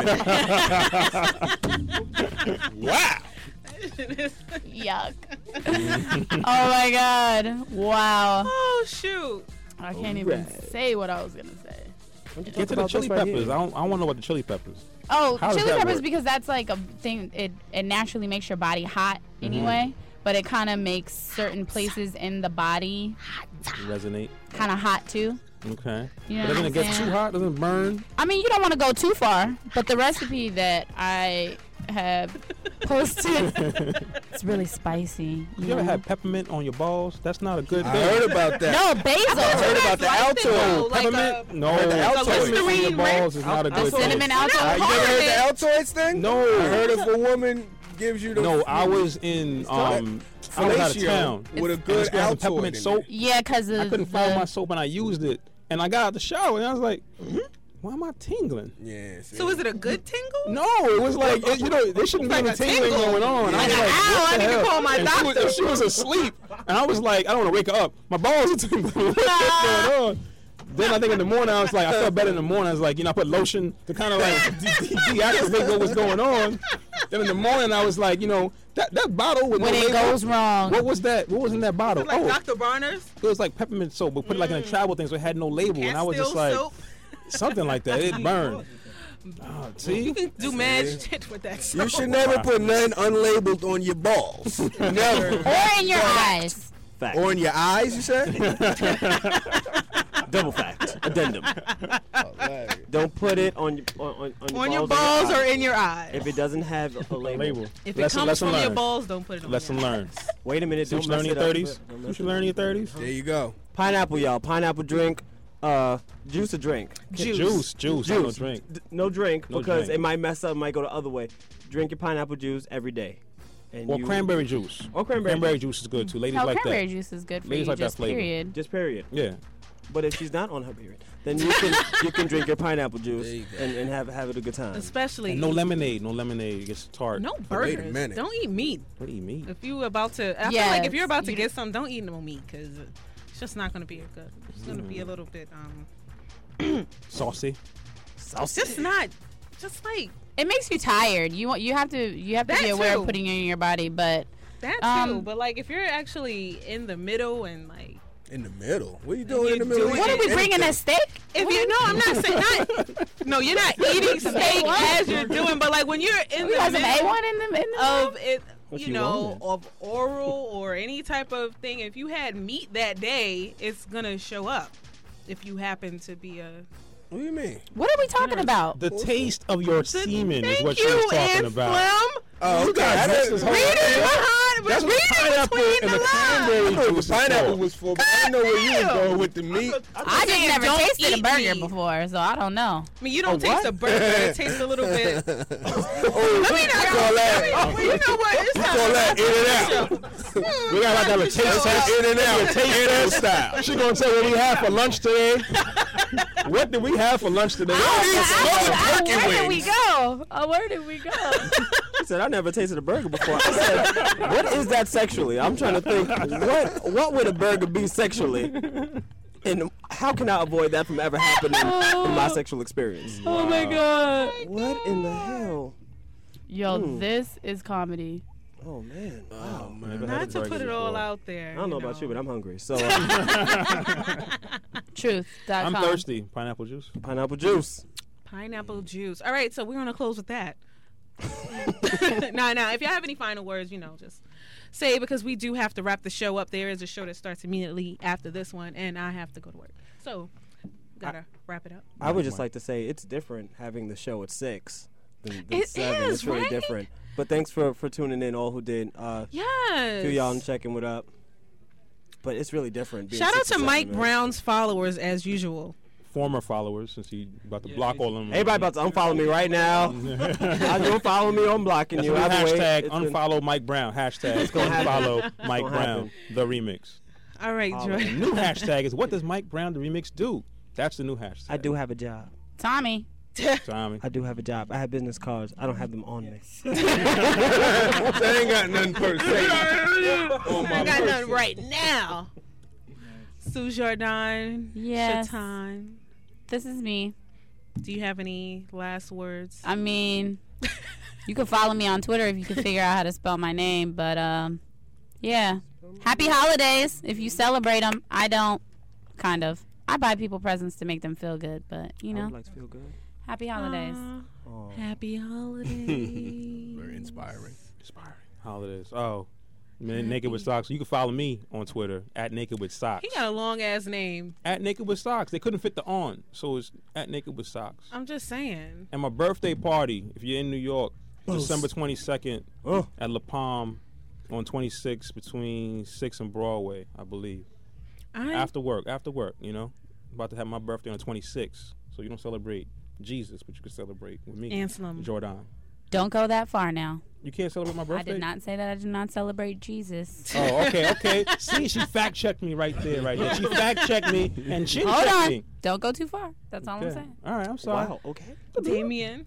Wow. Yuck. Oh my God. Wow. Oh shoot! I can't even say what I was gonna say. get to the chili peppers. I want to know about the chili peppers. Oh, How does chili that peppers work? because that's like a thing. It naturally makes your body hot anyway, but it kind of makes certain places in the body Resonate. kind of hot too. Okay. You know But what doesn't I'm it get saying? too hot? Doesn't it burn? I mean, you don't want to go too far, but the recipe that I have posted, it's really spicy. You ever had peppermint on your balls? That's not a good I thing. heard about that. No, basil. I heard about the liked it, Altoid. though, like Peppermint? No, heard the peppermint on your Listerine balls is not a The good thing. cinnamon Altoid. alcohol. You never heard the Altoids thing? No. I heard of a woman gives you the. No, I was in I was out of town with a And good this girl had some Altoid peppermint in soap. Yeah, because I couldn't find my soap and I used it, and I got out the shower and I was like, why am I tingling? Yeah. So is it a good tingle? No, it was like there shouldn't be any tingling going on. Like, I was like, ow, what I the need to hell? call my And doctor. she was asleep, and I was like, I don't want to wake her up. My balls are tingling. What's going on? Then I think in the morning I was like, I felt better in the morning. I was like, I put lotion to kind of like deactivate what was going on. Then in the morning I was like, that bottle with when no it label, goes wrong. What was that? What was in that bottle? Like Dr. Barner's? It was like peppermint soap, but put it like in a travel thing, so it had no label, and I was just like, soap. something like that. It burned. See, You can do mad shit with that soap. You should never put nothing unlabeled on your balls. Never. Or in your eyes. Fact. Or in your eyes, you said? Double fact. Addendum. Don't put it on your balls or eye. in your eyes. If it doesn't have a label. If it comes from your balls, don't put it on Lesson your learned. Wait a minute. So you Don't should learn in mess your it 30s. up. Don't You mess should it learn in up. your 30s. There you go. Pineapple, y'all. Pineapple drink. Juice or drink? Juice. No drink. No drink No because drink. it might mess up. It might go the other way. Drink your pineapple juice every day. And Or cranberry juice. Or cranberry juice is good too. Ladies No, like cranberry that. juice is good for Ladies you, like that just flavor. period. Just period. Yeah. But if she's not on her period, then you can drink your pineapple juice and have it a good time. Especially And no lemonade. No lemonade. It gets tart. no Wait a burgers. minute. Don't eat meat. What do you mean? If you about to, I feel Yes, like if you're about to you get some, don't eat no meat because it's just not going to be a good. It's going to be a little bit Saucy. just not, just like It makes you tired. You have to That be aware too. of putting it in your body, but that too. But like if you're actually in the middle and like. In the middle? What are you doing in the middle? what are we bringing a steak? If you know, I'm not saying not. No, you're not eating steak as you're doing, but like when you're in We the got some middle A1 in the of it, What you you know, want? of oral or any type of thing. If you had meat that day, it's gonna show up. If you happen to be a. What do you mean? What are we talking about? The taste of your semen is what Thank she was you, talking Aunt about. Slim. Oh, You okay. guys messed this whole Read it thing up. behind. That's what Read pineapple between and the the lines. cranberry I know what juice the is pineapple for. was for, but I didn't know where you was Damn. going with the meat. I just saying never don't tasted a eat burger meat. before, so I don't know. I mean, you don't taste a burger. It tastes a little bit. Oh, Let me we call that. Well, you know what? It's We time call to that wrap in and up out. the show. We got like that Show taste up. test. In and out. Taste test style. She gonna tell you what we had for lunch today. What did we have for lunch today? Where did we go? Where did we go? He said, I never tasted a burger before. I said, what is that sexually? I'm trying to think, what would a burger be sexually? And how can I avoid that from ever happening in my sexual experience? Oh my god. What in the hell? Yo, this is comedy. Oh, man. Oh, man. Never had Not a to burger put it all before. out there. I don't know about you, but I'm hungry. So, Truth.com. I'm thirsty. Pineapple juice. pineapple juice. Pineapple juice. All right, so we're gonna close with that. Nah. If y'all have any final words, just say it because we do have to wrap the show up. There is a show that starts immediately after this one, and I have to go to work. So, gotta wrap it up. I would just like to say it's different having the show at 6 than It 7. is, It's really right? different. But thanks for tuning in, all who did. Yes. To y'all and checking what up. But it's really different. being Shout out 6 to and 7, Mike man. Brown's followers as usual. Former followers, since he about to block all of them. Everybody about to unfollow me right now. I don't follow me. I'm blocking you. That's Either way, hashtag it's been- unfollow Mike Brown. Hashtag gonna happen. unfollow Mike gonna Brown. happen. The remix. All right, Oh, Joy. The new hashtag is what does Mike Brown the remix do? That's the new hashtag. I do have a job. Tommy. Tommy. I do have a job. I have business cards. I don't have them on me. I ain't got nothing per se. I got nothing right now. Sue Jordan. Yes. Shatan. This is me. Do you have any last words? I mean, you can follow me on Twitter if you can figure out how to spell my name. But, yeah. Happy holidays if you celebrate them. I don't. Kind of. I buy people presents to make them feel good, but, I would like to feel good. happy holidays. Oh. Happy holidays. Very inspiring. Inspiring. Holidays. Oh. Man, Naked with Socks. You can follow me on Twitter at Naked with Socks. He got a long ass name. At Naked with Socks. They couldn't fit the on, so it's at Naked with Socks. I'm just saying. And my birthday party, if you're in New York, December 22nd at La Palm on 26 between 6 and Broadway, I believe. After work, About to have my birthday on 26, so you don't celebrate Jesus, but you can celebrate with me. Anselm. Jordan. Don't go that far now. You can't celebrate my birthday? I did not say that I do not celebrate Jesus. Oh, okay. See, she fact-checked me right there. She fact-checked me and she Hold on. me. Don't go too far. That's all I'm saying. All right, I'm sorry. Wow, okay. Damien.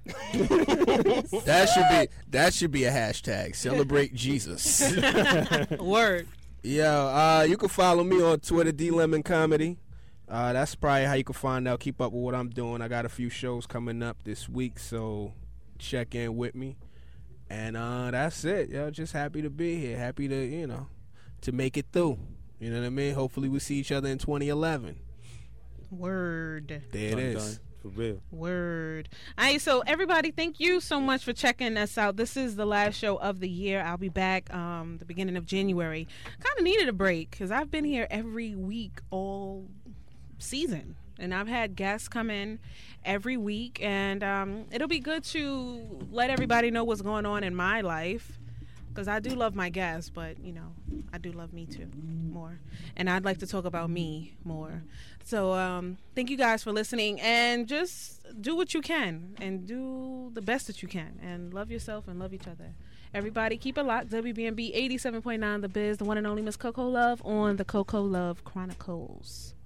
That should be a hashtag. Celebrate Jesus. Word. Yeah, you can follow me on Twitter, D-Lemon Comedy. That's probably how you can find out, keep up with what I'm doing. I got a few shows coming up this week, so check in with me. And that's it. Yo, just happy to be here. Happy to, to make it through. You know what I mean? Hopefully we'll see each other in 2011. Word. There it is. For real. Word. All right, so everybody, thank you so much for checking us out. This is the last show of the year. I'll be back the beginning of January. Kind of needed a break because I've been here every week all season. And I've had guests come in every week, and it'll be good to let everybody know what's going on in my life, because I do love my guests, but, I do love me too more. And I'd like to talk about me more. So thank you guys for listening, and just do what you can and do the best that you can, and love yourself and love each other. Everybody, keep it locked. WBMB 87.9 The Biz, the one and only Miss Coco Love on the Coco Love Chronicles.